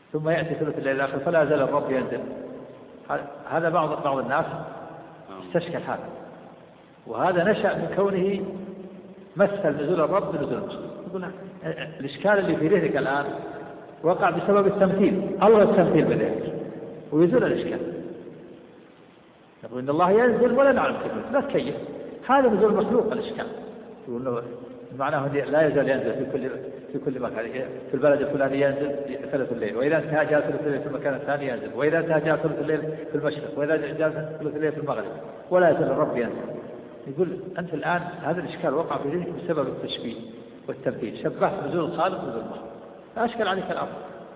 ثم يأتي ثلث الليل الآخر فلا يزال الرب ينزل. هذا بعض الناس استشكل هذا، وهذا نشأ من كونه مثل نزول الرب بنزول المسلم. يقول الإشكال اللي في ذهنك الآن وقع بسبب التمثيل، ألغى التمثيل بذلك ويزول الإشكال. يقول إن الله ينزل ولا نعلم كيف، لا تكيف، هذا نزول مخلوق الإشكال. يقول معناه لا يزال ينزل في كل مكان، في البلد الفلاني ينزل ثلث الليل، وإذا انتهى جاء ثلث الليل في المكان الثاني ينزل، وإذا انتهى جاء ثلث الليل في المشرق، وإذا جاء ثلث الليل في المغرب، ولا يزال الرب ينزل. يقول أنت الآن هذا الإشكال وقع في ذهنك بسبب التشبيه والتمثيل، شبهت نزول الخالق بنزول المخلوق، لا أشكل عليك الأمر.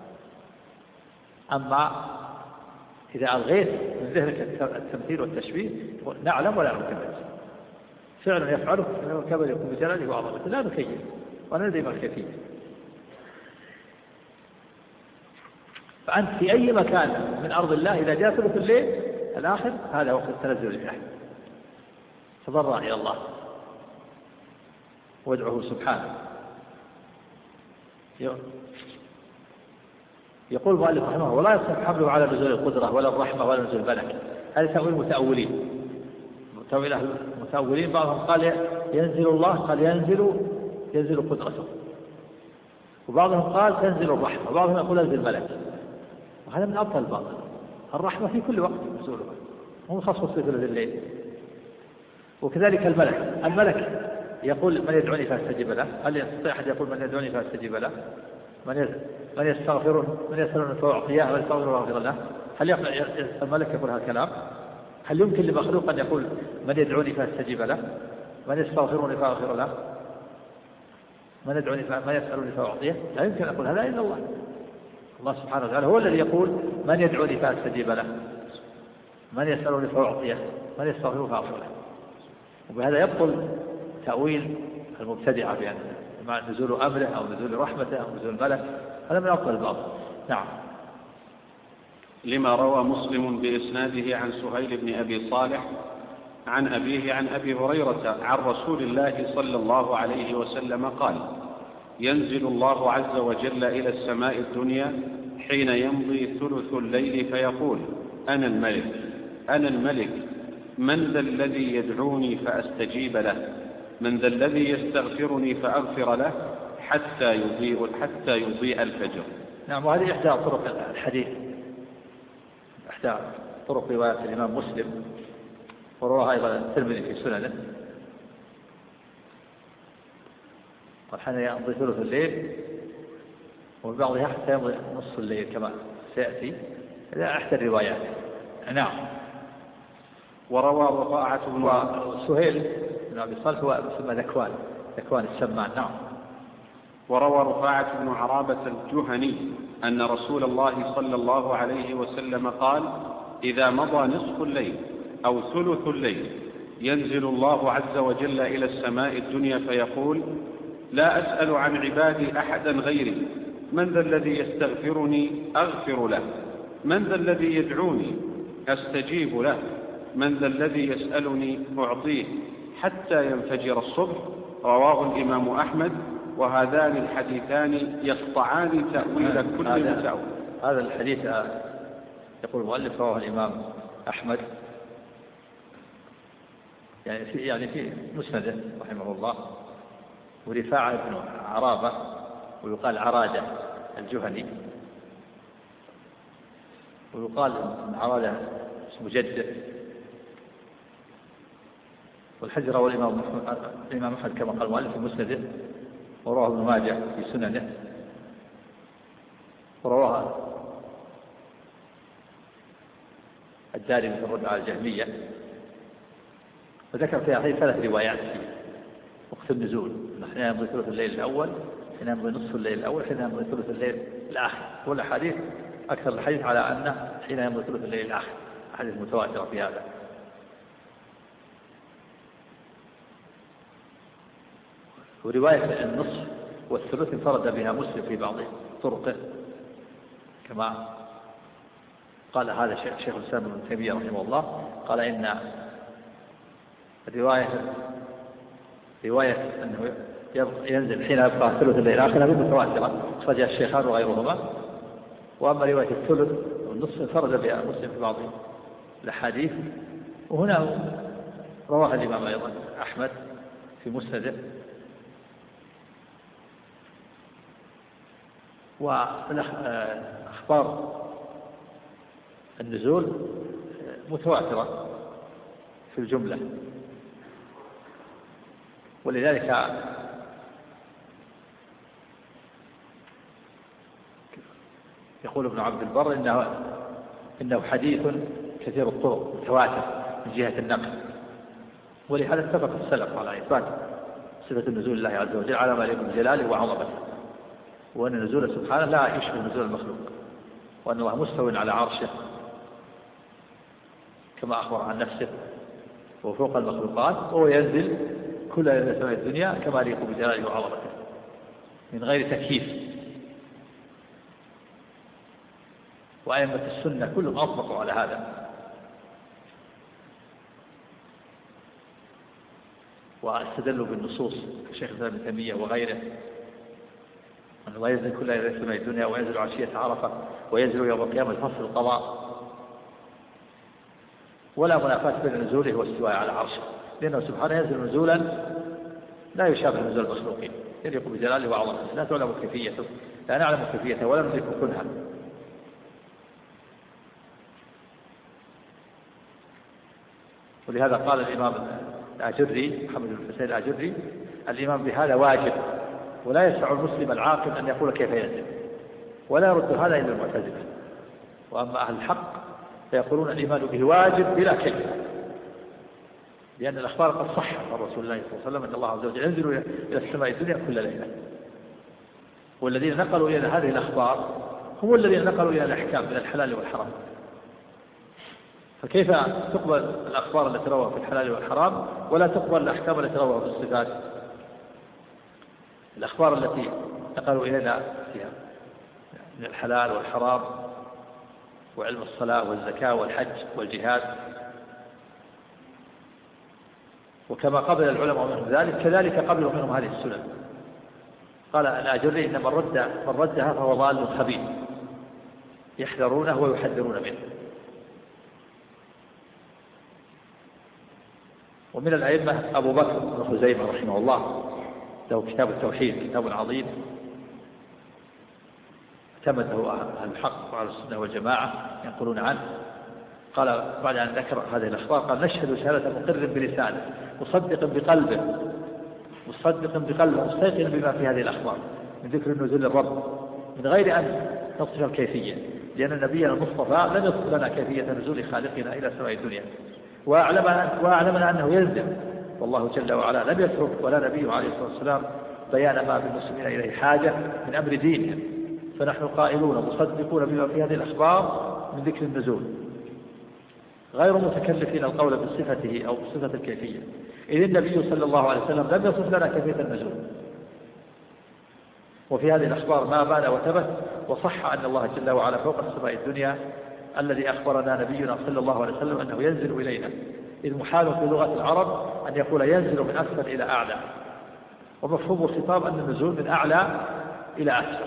أما إذا ألغيت من ذهنك التمثيل والتشبيه نعلم ولا نكمل، فعلا يفعله كما يكون بجلاله وعظمته، لا نكيف وندري ما الكيفية. فأنت في أي مكان من أرض الله إذا جاء ثلث الليل الآخر هذا وقت التنزل الإلهي، تضرع إلى الله وادعه سبحانه. يقول المؤلف رحمه الله: ولا يصح حمله على نزول القدرة ولا الرحمة ولا نزول الملك. هذا تأويل متأولين. متأولين بعضهم قال ينزل الله، قال ينزل قدرته، وبعضهم قال تنزل الرحمة، وبعضهم يقول ينزل الملك، وهذا من أبطل الباطل. الرحمة في كل وقت نزولها، مو مخصص في ثلث الليل. وكذلك الملك يقول من يدعوني فاستجيب له. هل يستطيع أحد يقول من يدعوني فاستجيب له؟ من يسألون فأعطيه، من يستغفر فأغفر له؟ هل الملك يقول هذا الكلام؟ هل يمكن لمخلوق أن يقول من يدعوني فاستجيب له؟ من يستغفرني فأغفر له؟ من يسألني فأعطيه؟ لا يمكن أن يقول هذا إلا الله. الله سبحانه وتعالى هو الذي يقول من يدعوني فاستجيب له، من يسألني فأعطيه، من يستغفر فأغفر له. وبهذا يبطل تأويل المبتدعة بأن مع نزول أمره أو نزول رحمته أو نزول الملك، هذا من أبطل الباطل. نعم. لما روى مسلم بإسناده عن سهيل بن أبي صالح عن أبيه عن أبي هريرة عن رسول الله صلى الله عليه وسلم قال: ينزل الله عز وجل إلى السماء الدنيا حين يمضي ثلث الليل فيقول: أنا الملك، من ذا الذي يدعوني فأستجيب له؟ من ذا الذي يستغفرني فأغفر له حتى يضيء الفجر. نعم. وهذه إحدى طرق الحديث، إحدى طرق رواية الإمام مسلم، ورواها أيضا الترمذي في سننه. وحين يمضي ثلث الليل، وفي بعضها حتى يمضي نصف الليل كما سيأتي، هذا إحدى الروايات. نعم. وروى رفاعة بن سهيل بن أبي صالح هو اسمه ذكوان السمان. نعم. وروى رفاعة بن عرابة الجهني أن رسول الله صلى الله عليه وسلم قال: إذا مضى نصف الليل أو ثلث الليل ينزل الله عز وجل إلى السماء الدنيا فيقول: لا أسأل عن عبادي أحدا غيري، من ذا الذي يستغفرني أغفر له، من ذا الذي يدعوني أستجيب له، من ذا الذي يسألني أعطيه حتى ينفجر الصبح. رواه الإمام أحمد. وهذان الحديثان يقطعان تأويل كل متأول. هذا الحديث يقول المؤلف رواه الإمام أحمد، يعني في مسنده رحمه الله. ورفاعة بن عرابة ويقال عرادة الجهني، ويقال عرادة اسمه جده. والحديث رواه الإمام أحمد كما قال المؤلف في مسنده، ورواه ابن ماجه في سننه، ورواه الدارمي في الرد على الجهمية. وذكر فيها 3 روايات في وقت النزول: حين يمضي ثلث الليل الأول، حين يمضي نصف الليل الأول، حين يمضي ثلث الليل الآخر. والأحاديث أكثر الحديث على أنه حين يمضي ثلث الليل الآخر، أحاديث متواترة في هذا. ورواية النصف والثلث انفرد بها مسلم في بعض طرقه، كما قال هذا شيخ الإسلام ابن تيمية رحمه الله، قال إن رواية أنه ينزل حين يبقى ثلث الليل الآخر هذه متواترة، أخرجها الشيخان وغيرهما. وأما رواية الثلث والنصف انفرد بها مسلم في بعض الأحاديث، وهنا رواها الإمام أيضا أحمد في مسنده. وأخبار النزول متواترة في الجملة، ولذلك يقول ابن عبد البر إنه حديث كثير الطرق متواتر من جهة النقل، ولهذا اتفق السلف على إثبات صفة النزول الله عز وجل على ما يليق بجلاله وعظمته، وأن النزول سبحانه لا يشبه نزول المخلوق، وأن الله مستو على عرشه كما أخبر عن نفسه وفوق المخلوقات، وهو ينزل كل ليلة سماء الدنيا كما يليق بجلاله وعظمته من غير تكييف. وأئمة السنة كلهم أطبقوا على هذا، واستدلوا بالنصوص كشيخ الإسلام ابن تيمية وغيره أنه ينزل كل ليلة سماء الدنيا، وينزل عشية عرفة، وينزل يوم القيامة فصل القضاء، ولا منافاة بين نزوله واستوائه على عرشه، لأنه سبحانه ينزل نزولا لا يشابه نزول المخلوقين يليق بجلاله وعظمته، لا تعلم كيفيته، لا نعلم كيفيته ولا نملك كنها. ولهذا قال الإمام الأجري محمد بن الحسين الأجري: الإمام بهذا واجب، ولا يسع المسلم العاقل أن يقول كيف ينزل، ولا يرد هذا إلا المعتزلة. وأما أهل الحق فيقولون الإيمان به واجب بلا كيف، لأن الأخبار قد صحت عن رسول الله صلى الله عليه وسلم أن الله عز وجل ينزل إلى السماء الدنيا كل ليلة، والذين نقلوا إلى هذه الأخبار هم الذين نقلوا إلى الأحكام من الحلال والحرام. فكيف تقبل الأخبار التي روها في الحلال والحرام ولا تقبل الأحكام التي روها في الصفات؟ الأخبار التي نقلوا إلينا فيها من الحلال والحرام وعلم الصلاة والزكاة والحج والجهاد، وكما قبل العلماء منهم ذلك كذلك قبلوا منهم هذه السنن. قال الآجري: إن من ردها فهو ضال خبيث يحذرونه ويحذرون منه. ومن الأئمة أبو بكر بن خزيمة رحمه الله، له كتاب التوحيد، كتاب عظيم اعتمده أهل الحق وعلى السنة والجماعة ينقلون عنه. قال بعد أن ذكر هذه الأخبار قال: نشهد شهادة مقر بلسانه مصدق بقلبه مستيقن بما في هذه الأخبار من ذكر النزول الرب من غير أن نصف الكيفية، لأن النبي المصطفى لم يصف لنا كيفية نزول خالقنا إلى سماء الدنيا، وأعلمنا أنه ينزل، والله جل وعلا لم يترك ولا نبيه عليه الصلاة والسلام بيان ما بالمسلمين إليه حاجة من أمر دينهم، فنحن قائلون مصدقون بما في هذه الأخبار من ذكر النزول غير متكلفين القول بصفته أو بصفة الكيفية، إذ النبي صلى الله عليه وسلم لم يصف لنا كيفية النزول، وفي هذه الأخبار ما بان وثبت، وصح أن الله جل وعلا فوق السماء الدنيا الذي أخبرنا نبينا صلى الله عليه وسلم أنه ينزل إلينا، إذ محال في لغة العرب أن يقول ينزل من أسفل إلى أعلى، ومفهوم الخطاب أن النزول من أعلى إلى أسفل.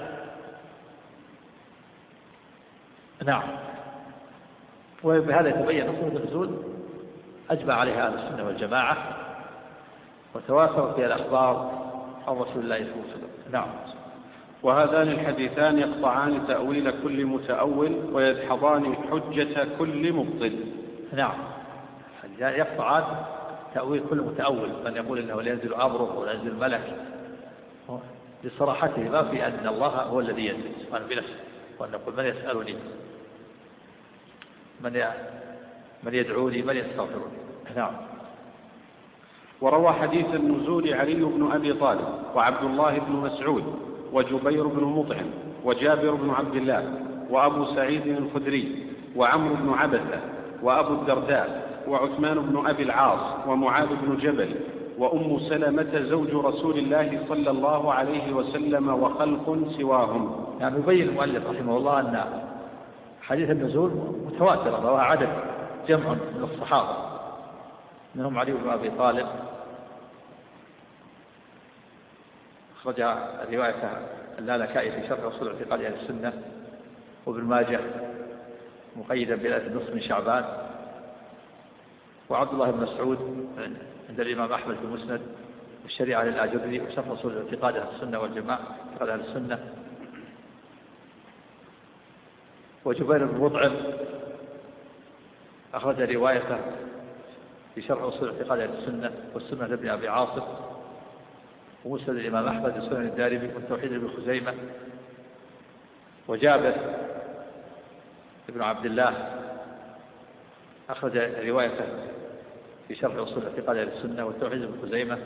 نعم. وبهذا يتبين صفة النزول أجمع عليها أهل السنة والجماعة، وتوافرت فيها الأخبار عن رسول الله صلى الله عليه وسلم. نعم. وهذان الحديثان يقطعان تأويل كل متأول ويدحضان حجة كل مبطل. نعم، يقطعان تأويل كل متأول، من يقول إنه لا ينزل أمره ولا ينزل ملك، لصراحته ما في أن الله هو الذي ينزل سبحانه بنفسه، وأن نقول من يسألني، من يدعوني، من يستغفرني. نعم. وروى حديث النزول علي بن أبي طالب وعبد الله بن مسعود وجبير بن مطعم وجابر بن عبد الله وأبو سعيد الخدري وعمرو بن عبثة وأبو الدرداء وعثمان بن أبي العاص ومعاذ بن جبل وأم سلمة زوج رسول الله صلى الله عليه وسلم وخلق سواهم. يعني يبين المؤلف رحمه الله أن حديث النزول متواتر، رواه عدد جمع من الصحابة، منهم علي بن أبي طالب أخرج رواية اللالكائي في شرح أصول اعتقاد أهل السنة، وابن ماجه مقيدا بليلة النصف من شعبان، وعبد الله بن مسعود عند الإمام أحمد في المسند، والشريعة للآجري، وشرح أصول اعتقاد أهل السنة والجماعة، اعتقاد أهل السنة. وجبير بن مطعم أخرج روايته في شرح أصول اعتقاد أهل السنة والسنة لابن أبي عاصم، ومسند الإمام أحمد وسنن الدارمي والتوحيد لابن خزيمة. وجابر بن عبد الله أخرج روايته في شرح أصول اعتقاد أهل السنة والتوحيد لابن خزيمة.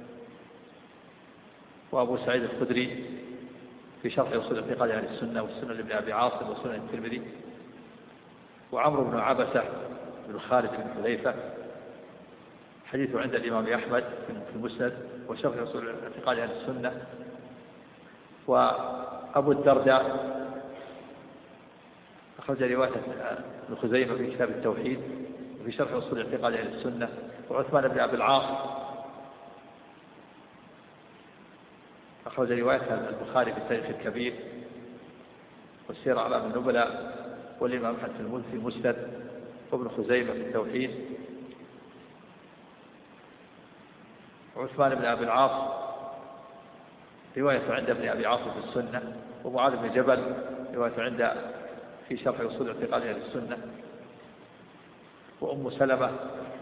وأبو سعيد الخدري في شرح أصول اعتقاد أهل السنة والسنة لابن أبي عاصم وسنن الترمذي. وعمرو بن عبسة بن خالد بن حذيفة حديثه عند الإمام أحمد في المسند وشرح أصول اعتقاد أهل السنة. وأبو الدرداء أخرج رواية ابن خزيمة في كتاب التوحيد وفي شرح أصول اعتقاد أهل السنة. وعثمان بن أبي العاص أخرج رواية البخاري في التاريخ الكبير والسير أعلام النبلاء والإمام أحمد في المسند وابن خزيمة في التوحيد. وعثمان بن أبي العاص رواية عند ابن أبي عاصم في السنة. ومعاذ بن جبل رواية عند في شرح أصول اعتقاد أهل السنة. وأم سلمة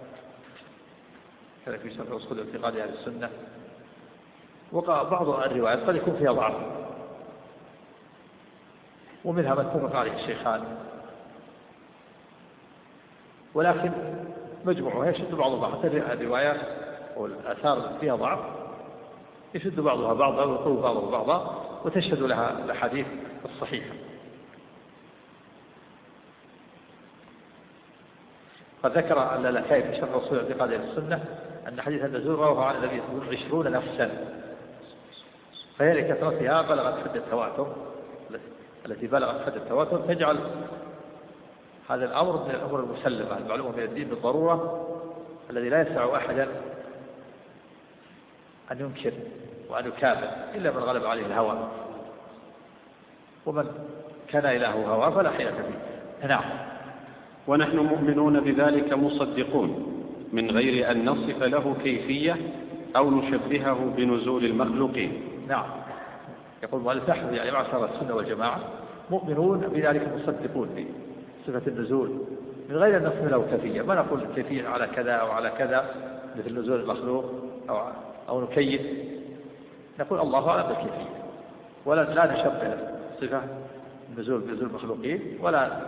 كان في شرح أصول اعتقاد أهل السنة. وقع بعض الروايات قد يكون فيها ضعف، ومنها ما اتفق عليه الشيخان، ولكن مجموعها يشد بعضها حتى الروايات والآثار فيها ضعف يشد بعضها بعضا ويقوي بعضها بعضا وتشهد لها الأحاديث الصحيحة. قد ذكر اللالكائي في شرح أصول اعتقاد أهل السنة أن حديث النزول رواه عن النبي 20 نفسا، فهي لكثرتها بلغت حد التواتر، التي بلغت حد التواتر تجعل هذا الأمر من الأمور المسلمة المعلومة من الدين بالضرورة، الذي لا يسع أحدا أن ينكر وأن يكابر إلا من غلب عليه الهوى، ومن كان إلهه هوى فلا حيلة فيه. نعم. ونحن مؤمنون بذلك مصدقون من غير أن نصف له كيفية أو نشبهه بنزول المخلوقين. نعم. يقول المؤلف نحن يعني معشر السنة والجماعة مؤمنون بذلك مصدقون بصفة النزول من غير أن نصف له كيفية، ما نقول كيفية على كذا أو على كذا مثل نزول المخلوق أو نكيف، نقول الله أعلم بالكيفية، لا نشبه صفة النزول بنزول المخلوقين ولا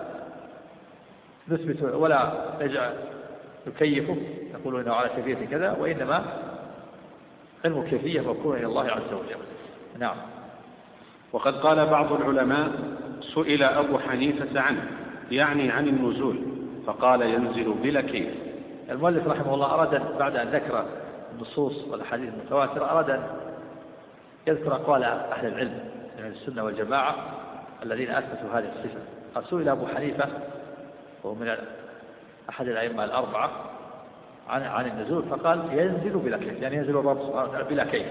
نثبت ولا نجعل نكيفه نقول إنه على كيفية كذا، وإنما علم الكيفية مكون إلى الله عز وجل. نعم. وقد قال بعض العلماء سئل أبو حنيفة عنه يعني عن النزول فقال ينزل بلا كيف. المؤلف رحمه الله أراد بعد أن ذكر النصوص والحديث المتواتر أراد أن يذكر أقوال أهل العلم من السنة والجماعة الذين أثبتوا هذه الصفة. قال سئل أبو حنيفة وهو من أحد الأئمة الأربعة عن النزول فقال ينزل بلا كيف، يعني ينزل الرب بلا كيف.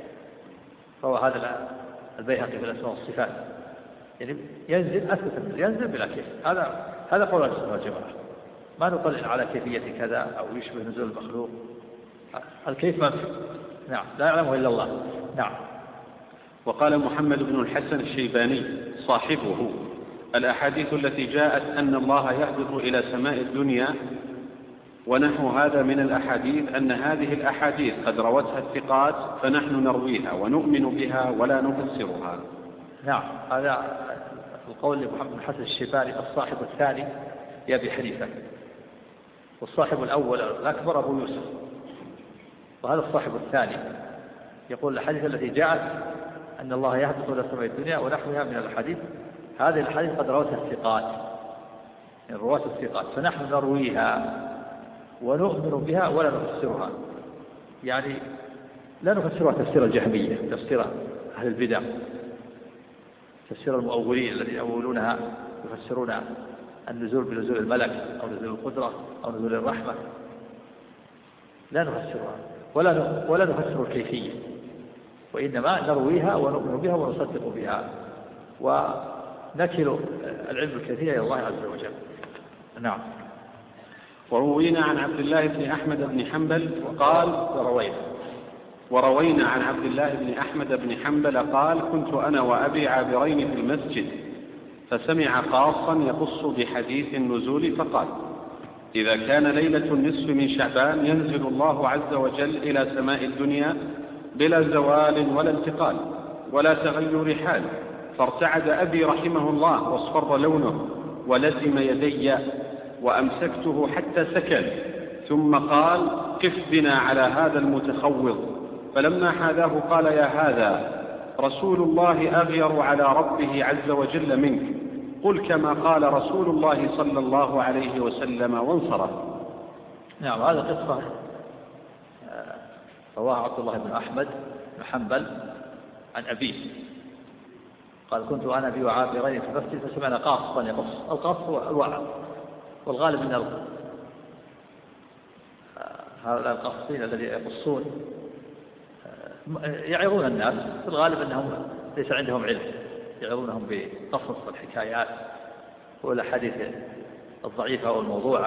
فهو هذا البيهقي في الأسماء والصفات، يعني ينزل أثبت ينزل بلا كيف. هذا قول السنة والجماعة، ما نقل على كيفية كذا أو يشبه نزول المخلوق، الكيف منفي. نعم، لا يعلمه إلا الله. نعم. وقال محمد بن الحسن الشيباني صاحبه الأحاديث التي جاءت أن الله يهبط إلى سماء الدنيا ونحو هذا من الأحاديث أن هذه الأحاديث قد روتها الثقات فنحن نرويها ونؤمن بها ولا نفسرها. نعم، هذا القول لمحمد بن الحسن الشيباني الصاحب الثاني لأبي حنيفة، والصاحب الأول الأكبر أبو يوسف، وهذا الصاحب الثاني يقول الأحاديث التي جاءت أن الله يهبط إلى سماء الدنيا ونحوها من الحديث، هذه الحديث قد روتها الثقات، يعني رواة الثقات، فنحن نرويها ونؤمن بها ولا نفسرها، يعني لا نفسرها تفسير الجهمية، تفسير أهل البدع، تفسير المؤولين الذين يؤولونها يفسرون النزول بنزول الملك أو نزول القدرة أو نزول الرحمة، لا نفسرها ولا نفسر الكيفية، وإنما نرويها ونؤمن بها ونصدق بها. نكل العلم الكثير إلى الله عز وجل. نعم. وروينا عن عبد الله بن أحمد بن حنبل قال وروينا عن عبد الله بن أحمد بن حنبل قال كنت أنا وأبي عابرين في المسجد فسمع قاصا يقص بحديث النزول فقال إذا كان ليلة النصف من شعبان ينزل الله عز وجل إلى سماء الدنيا بلا زوال ولا انتقال ولا تغير حال، فارتعد أبي رحمه الله واصفر لونه ولزم يدي وأمسكته حتى سكن، ثم قال قف بنا على هذا المتخوض، فلما حاذاه قال يا هذا رسول الله أغير على ربه عز وجل منك، قل كما قال رسول الله صلى الله عليه وسلم، وانصرف. نعم. هذا قصة رواه عبد الله بن أحمد بن حنبل عن أبيه قال كنت أنا أبي وعابرين في المسجد فسمعنا قاصا يقص. القص هو الوعظ، والغالب من هؤلاء القاصين الذين يقصون يعظون الناس، في الغالب أنهم ليس عندهم علم، يعظونهم بقصص الحكايات والأحاديث الضعيفة والموضوعة.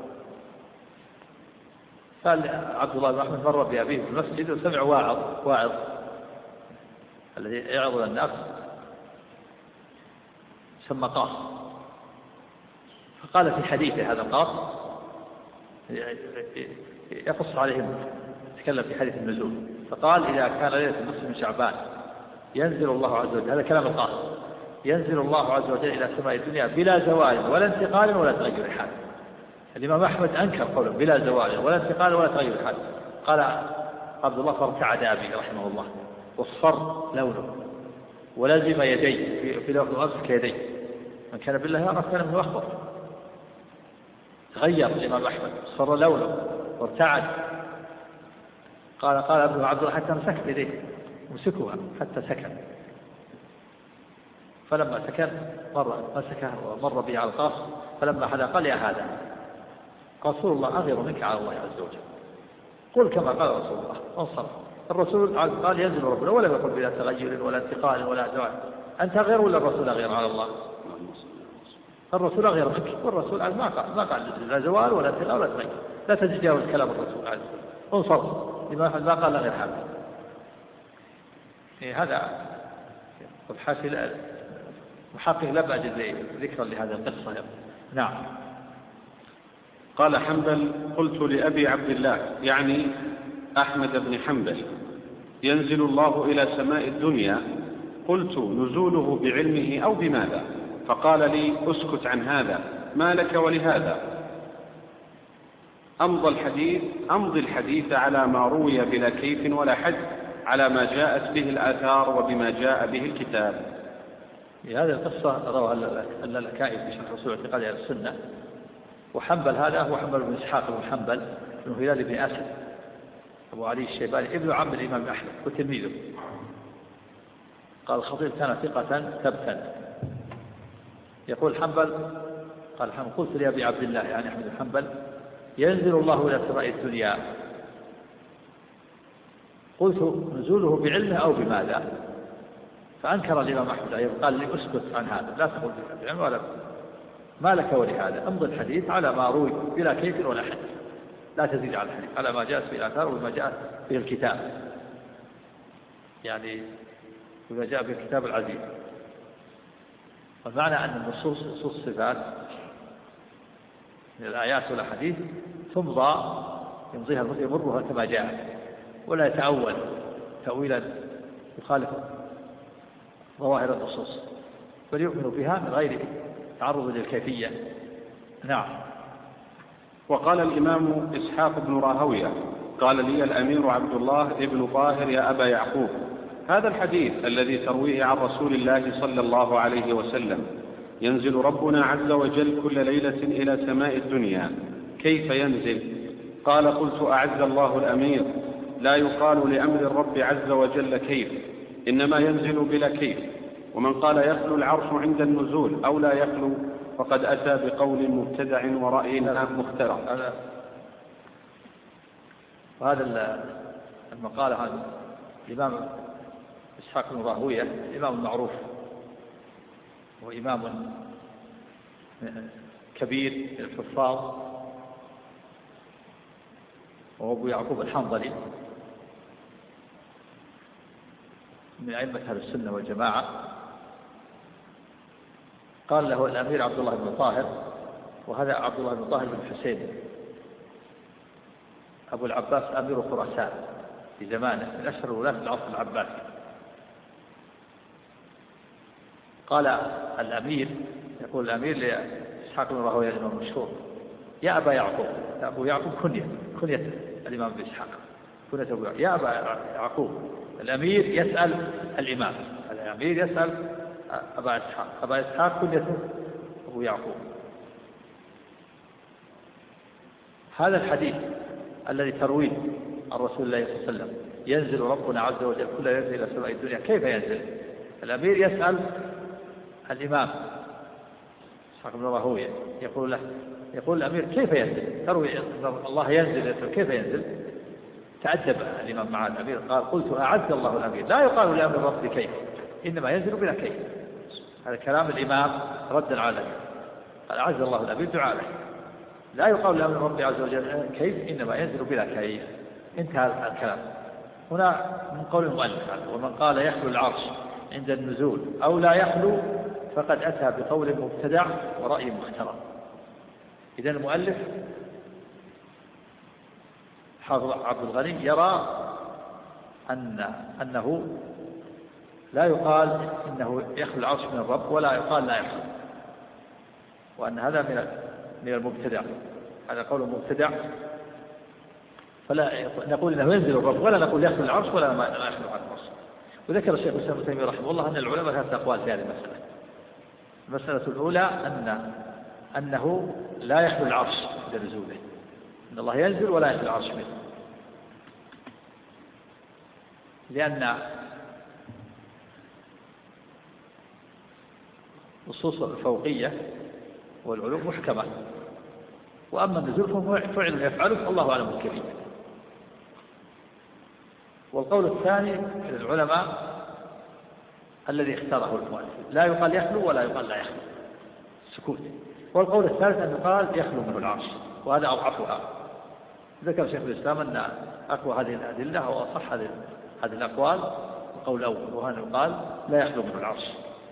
قال عبد الله بن أحمد مر بأبيه في المسجد وسمع واعظ الذي يعظ الناس سمى قاص، فقال في حديثه هذا القاص يقص عليهم، يتكلم في حديث النزول، فقال إذا كان ليلة النصف من شعبان ينزل الله عز وجل، هذا كلام القاص، ينزل الله عز وجل إلى سماء الدنيا بلا زوال ولا انتقال ولا تغير حال. الإمام أحمد أنكر قوله بلا زوال ولا انتقال ولا تغير حال. قال عبد الله فارتعد أبي رحمه الله واصفر لونه ولزم يديه في لفظ أمسك يديه، من كان بالله يعرف كان من أخبر. تغير الإمام أحمد، اصفر لونه وارتعد. قال ابن عبد الله حتى مسك بيديه، مسكها حتى سكن، فلما سكن مسكه ومر به على القاص، فلما حدا قال يا هذا رسول الله أغير منك على الله عز وجل، قل كما قال رسول الله، انصر. الرسول قال ينزل ربنا ولم يقل بلا تغير ولا انتقال ولا زوال. أنت غير ولا الرسول غير على الله؟ الرسول غير منك، والرسول ما قال لا زوال ولا انتقال ولا تغير، لا تتجاوز كلام الرسول عز وجل، انصر لما ما قال غير حامل. هذا محقق لا بأجد ذكرا لهذه القصة. نعم. قال حنبل قلت لأبي عبد الله يعني أحمد بن حنبل ينزل الله إلى سماء الدنيا، قلت نزوله بعلمه أو بماذا؟ فقال لي اسكت عن هذا، ما لك ولهذا؟ أمضي الحديث على ما روي بلا كيف ولا حد، على ما جاءت به الآثار وبما جاء به الكتاب. هذه القصة روى اللكائي في شرح أصول اعتقاد أهل السنة. وحنبل هذا هو حنبل بن إسحاق بن حنبل بن هلال بن أسد أبو علي الشيباني ابن عم الإمام أحمد وتلميذه. قال الخطيب كان ثقة ثبتا. يقول حنبل قال حنبل قلت لأبي عبد الله يعني أحمد بن حنبل ينزل الله إلى سماء الدنيا، قلت نزوله بعلمه أو بماذا؟ فأنكر الإمام أحمد أيضا قال لي اسكت عن هذا، لا تقول بعلم ولا ما لك ولهذا، امضي الحديث على ما روي بلا كيف ولا حد، لا تزيد على الحديث، على ما جاءت في الآثار وما جاءت في الكتاب، يعني بما جاء في الكتاب العزيز. والمعنى أن النصوص نصوص الصفات من الآيات والأحاديث يمضيها المسلم يمرها كما جاءت، ولا يتأول تأويلا يخالف ظواهر النصوص، بل يؤمن بها من غير تعرض للكيفية. نعم. وقال الإمام إسحاق بن راهوية قال لي الأمير عبد الله ابن طاهر يا أبا يعقوب، هذا الحديث الذي ترويه عن رسول الله صلى الله عليه وسلم ينزل ربنا عز وجل كل ليلة إلى سماء الدنيا، كيف ينزل؟ قال قلت أعز الله الأمير لا يقال لأمر الرب عز وجل كيف، إنما ينزل بلا كيف. ومن قال يخلو العرش عند النزول أو لا يخلو فقد أتى بقول مبتدع ورأي مخترع. وهذا المقالة هذا الإمام إسحاق بن راهوية الإمام المعروف وإمام كبير الحفاظ، وهو أبو يعقوب الحنظلي من أئمة أهل السنة والجماعة. قال له الأمير عبد الله بن طاهر، وهذا عبد الله بن طاهر بن حسين أبو العباس أمير خراسان في زمانه، من أشهر ولاة العصر العباسي. قال الأمير، يقول الأمير لإسحاق بن راهويه الإمام المشهور: يا أبا يعقوب. أبو يعقوب كنية الإمام بإسحاق، كنية أبو يعقوب. يا أبا يعقوب. الأمير يسأل الإمام، الأمير يسأل أبا إسحاق، أبا إسحاق كنيته أبو يعقوب. هذا الحديث الذي ترويه عن رسول الله صلى الله عليه وسلم: ينزل ربنا عز وجل كل ليلة إلى سماء الدنيا، كيف ينزل؟ الأمير يسأل الإمام إسحاق بن راهويه، يقول الأمير: كيف ينزل؟ تروي الله ينزل، كيف ينزل؟ تعجب الإمام مع الأمير، قال: قلت أعز الله الأمير، لا يقال لأمر الرب كيف، إنما ينزل بلا كيف. هذا كلام الإمام ردا على الأمير، قال: أعز الله الأمير دعاء له، لا يقال لأمر الرب عز وجل كيف، إنما ينزل بلا كيف. انتهى الكلام. هنا من قول المؤلف: ومن قال يخلو العرش عند النزول أو لا يخلو فقد أتى بقول مبتدع ورأي مخترع. إذن المؤلف حافظ عبد الغني يرى أنه لا يقال إنه يخلو العرش من الرب، ولا يقال لا يخلو، وأن هذا من المبتدع، هذا قول مبتدع. فلا نقول إنه ينزل الرب، ولا نقول يخلو العرش، ولا يخلو عن العرش. وذكر الشيخ الإسلام ابن تيمية رحمه الله أن العلماء ثلاث أقوال في هذه المسألة. المسألة الأولى أنه لا يخلو العرش عند نزوله، إن الله ينزل ولا يخلو العرش منه، لأن نصوص الفوقية والعلو محكمة، وأما النزول فهو فعل يفعله فالله أعلم بالكيفية. والقول الثاني للعلماء الذي اختاره المؤلف: لا يقال يخلو ولا يقال لا يخلو، سكوت. والقول الثالث أن يقال يخلو منه العرش، وهذا أضعفها. ذكر شيخ الإسلام أن أقوى هذه الأدلة وأصح هذه الأقوال القول الأول، وهذا يقال لا يخلو منه العرش.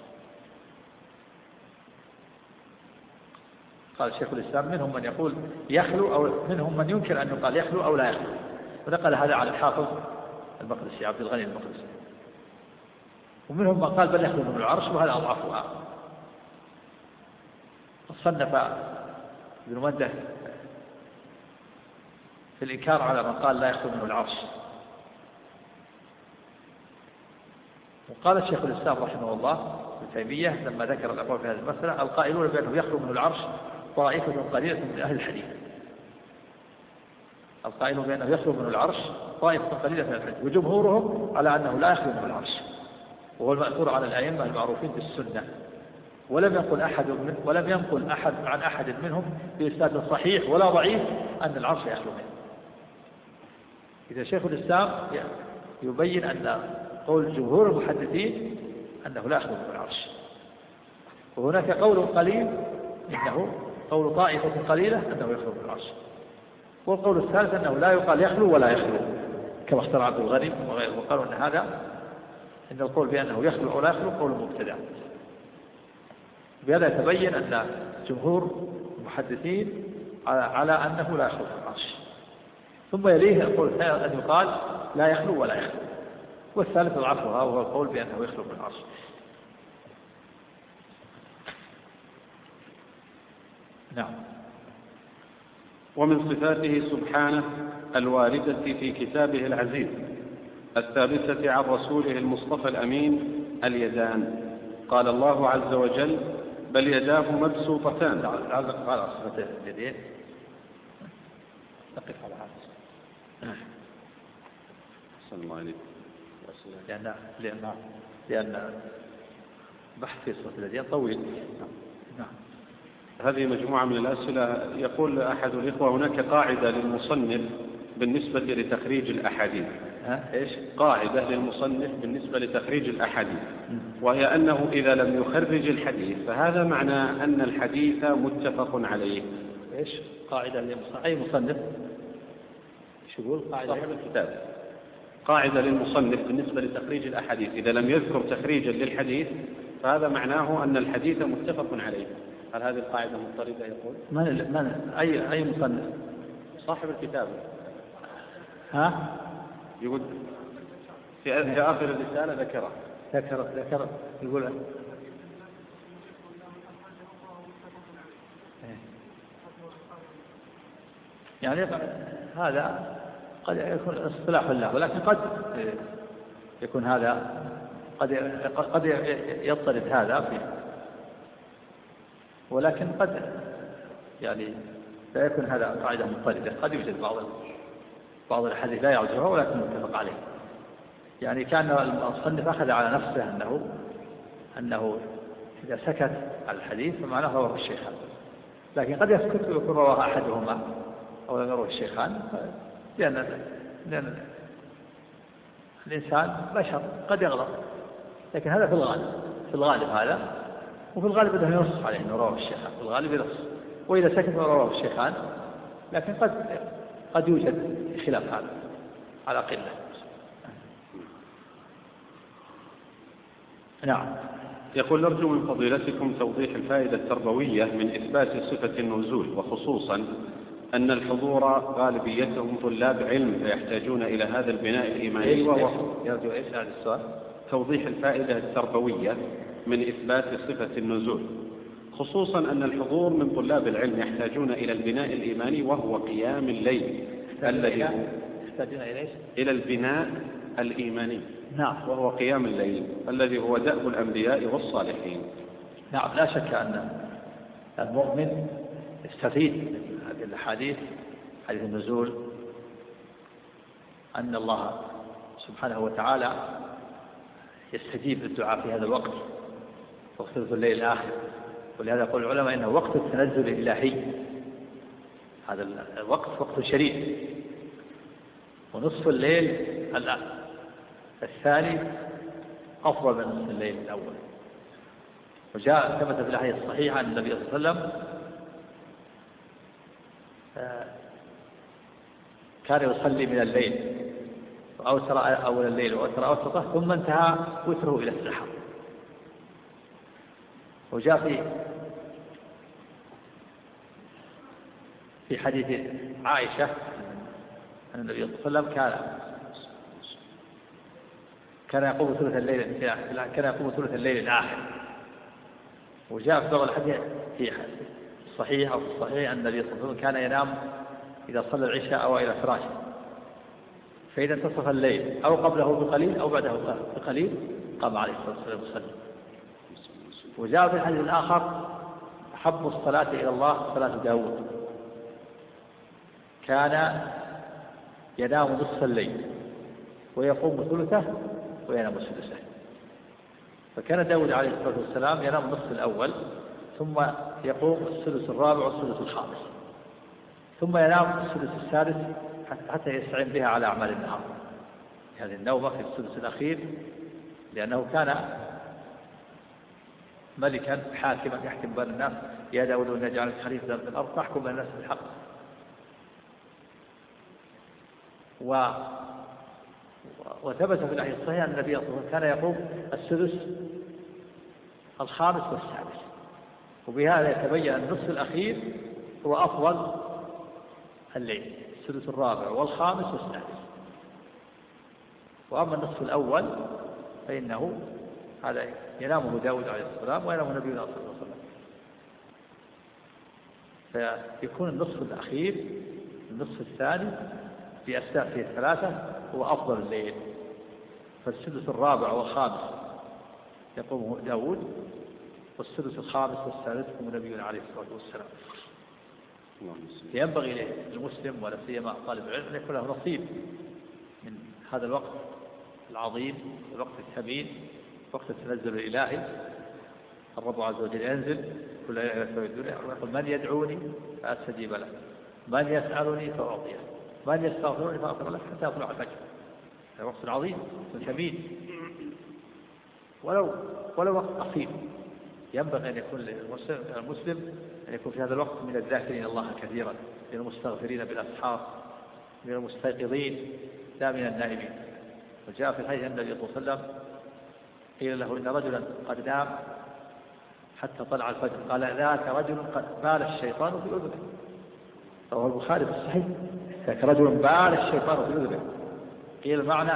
قال شيخ الإسلام: منهم من يقول يخلو، أو منهم من ينكر أن يقال يخلو أو لا يخلو، ونقل هذا على الحافظ المقدسي عبد الغني المقدسي. ومنهم من قال بل يخلو منه العرش، وهذا أضعفها. صنف ابن منده في الإنكار على من قال لا يخلو منه العرش. وقال الشيخ الإسلام رحمه الله ابن تيمية لما ذكر الأقوال في هذه المسألة: القائلون بأنه يخلو منه العرش طائفة قليلة من أهل الحديث. القائلون بأنه يخلو منه العرش طائفة قليلة من أهل الحديث، وجمهورهم على أنه لا يخلو منه العرش، وهو المأثور على الأئمة المعروفين بالسنة. ولم ينقل أحد عن أحد منهم بإسناد صحيح ولا ضعيف أن العرش يخلو منه. إذا شيخ الإسلام يبين أن قول جمهور المحدثين أنه لا يخلو منه العرش، وهناك قول قليل إنه قول طائفة قليلة أنه يخلو من العرش. والقول الثالث أنه لا يقال يخلو ولا يخلو، كما اختار عبد الغني وغيره، وقالوا أن هذا إن القول بأنه يخلو أو لا يخلو قول مبتدع. بهذا يتبين أن جمهور المحدثين على أنه لا يخلو من العرش. ثم يليه القول الثالث أن يقال لا يخلو ولا يخلو، والثالث ضعفها وهو القول بأنه يخلو من العرش. نعم. ومن صفاته سبحانه الواردة في كتابه العزيز الثابتة عن رسوله المصطفى الأمين اليدان. قال الله عز وجل: بل يداه مبسوطتان. قال صفة اليدين نقف على هذا. صلى الله عليه وسلم. لأن بحث في صفة اليدين طويل. نعم. هذه مجموعة من الأسئلة. يقول أحد الإخوة: هناك قاعدة للمصنف بالنسبة لتخريج الأحاديث. إيش؟ قاعدة للمصنف بالنسبة لتخريج الأحاديث. وهي أنه إذا لم يخرج الحديث فهذا معناه أن الحديث متفق عليه. إيش قاعدة أي مصنف؟ شو يقول قاعدة؟ صاحب الكتاب قاعدة للمصنف بالنسبة لتخريج الأحاديث، إذا لم يذكر تخريجا للحديث فهذا معناه أن الحديث متفق عليه. هل هذه القاعدة مضطردة يقول؟ من أي مصنف؟ صاحب الكتاب. ها؟ يقول في آخر الرسالة ذكر يقول يعني هذا قد يكون اصطلاح له، ولكن قد يكون هذا قد يضطرد هذا فيه، ولكن قد يعني لا يكون هذا قاعدة مضطردة. قد يوجد بعض الحديث لا يعزها ولكن متفق عليه. يعني كان المصنف أخذ على نفسه أنه إذا سكت على الحديث فمعناه رواه الشيخان، لكن قد يسكت ويكون رواه أحدهما أو لم يروه الشيخان، لأن الإنسان بشر قد يغلط، لكن هذا في الغالب هذا، وفي الغالب أنه ينص عليه أنه رواه الشيخان، في الغالب ينص. وإذا سكت رواه الشيخان، لكن قد يوجد خلاف هذا على قلة. نعم. يقول نرجو من فضيلتكم توضيح الفائدة التربوية من إثبات صفة النزول، وخصوصا أن الحضور غالبيتهم طلاب علم فيحتاجون إلى هذا البناء الإيماني. يرجو إيش هذا السؤال؟ توضيح الفائدة التربوية من إثبات صفة النزول، خصوصا أن الحضور من طلاب العلم يحتاجون إلى البناء الإيماني وهو قيام الليل الذي يحتاجون إلى البناء الإيماني. نعم. وهو قيام الليل الذي هو دأب الأنبياء والصالحين. نعم، لا شك أن المؤمن يستفيد من هذه الأحاديث، حديث النزول، أن الله سبحانه وتعالى يستجيب للدعاء في هذا الوقت، وقت ثلث الليل الآخر. ولهذا يقول العلماء إنه وقت التنزل الإلهي، هذا الوقت وقت شريف. ونصف الليل الثاني أفضل من نصف الليل الأول. وجاء ثبت في الأحاديث الصحيحة عن النبي صلى الله عليه وسلم كان يصلي من الليل وأوتر أول الليل وأوتر أوسطه، ثم انتهى وتره إلى السحر. وجاء في حديث عائشة أن النبي صلى الله عليه وسلم كان يقوم ثلث الليل الآخر. وجاء في بعض الحديث في الصحيح أو في الصحيح أن النبي صلى الله عليه وسلم كان ينام إذا صلى العشاء أو إلى فراشه، فإذا انتصف الليل أو قبله بقليل أو بعده بقليل قام عليه الصلاة والسلام يصلي. وجاء في الحديث الآخر أحب الصلاة إلى الله صلاة داود، كان ينام نصف الليل ويقوم ثلثه وينام سدسه. فكان داود عليه الصلاة والسلام ينام النصف الأول، ثم يقوم الثلث الرابع والثلث الخامس، ثم ينام الثلث السادس حتى يستعين بها على أعمال النهار. هذه النومة في الثلث الأخير لأنه كان ملكا حاكما يحكم بين الناس. يا داود إني جعلك خليفة في الأرض تحكم بين الناس بالحق. وثبت في الحديث الصحيح أن النبي صلى الله عليه وسلم كان يقوم السدس الخامس والسادس. وبهذا يتبين أن النصف الأخير هو أفضل الليل، السدس الرابع والخامس والسادس. وأما النصف الأول فإنه هذا ينامه داود عليه السلام وينامه نبينا صلى الله عليه وسلم. فيكون النصف الأخير النصف الثاني في أسفاره الثلاثة هو أفضل الليل. فالسدس الرابع والخامس يقوم داود، والسدس الخامس والسادس يقوم نبينا عليه الصلاة والسلام. ينبغي للمسلم ولا سيما طالب العلم أن يكون له نصيب من هذا الوقت العظيم، الوقت الثمين، وقت التنزل الإلهي. الرب عز وجل ينزل كل ليلة إلى سماء الدنيا ويقول من يدعوني فأستجيب له، من يسألني فأعطيه، من يستغفرني فأغفر له حتى يطلع الفجر. هذا وقت عظيم ثمين. ولو وقت قصير. ينبغي أن يكون المسلم أن يكون في هذا الوقت من الذاكرين الله كثيرا، من المستغفرين بالأسحار، من المستيقظين لا من النائمين. وجاء في الحديث أن النبي صلى الله عليه وسلم قيل له إن رجلا قد نام حتى طلع الفجر، قال ذاك رجل قد بال الشيطان في أذنه. رواه البخاري في الصحيح. ذاك رجل بال الشيطان في أذنه. قيل المعنى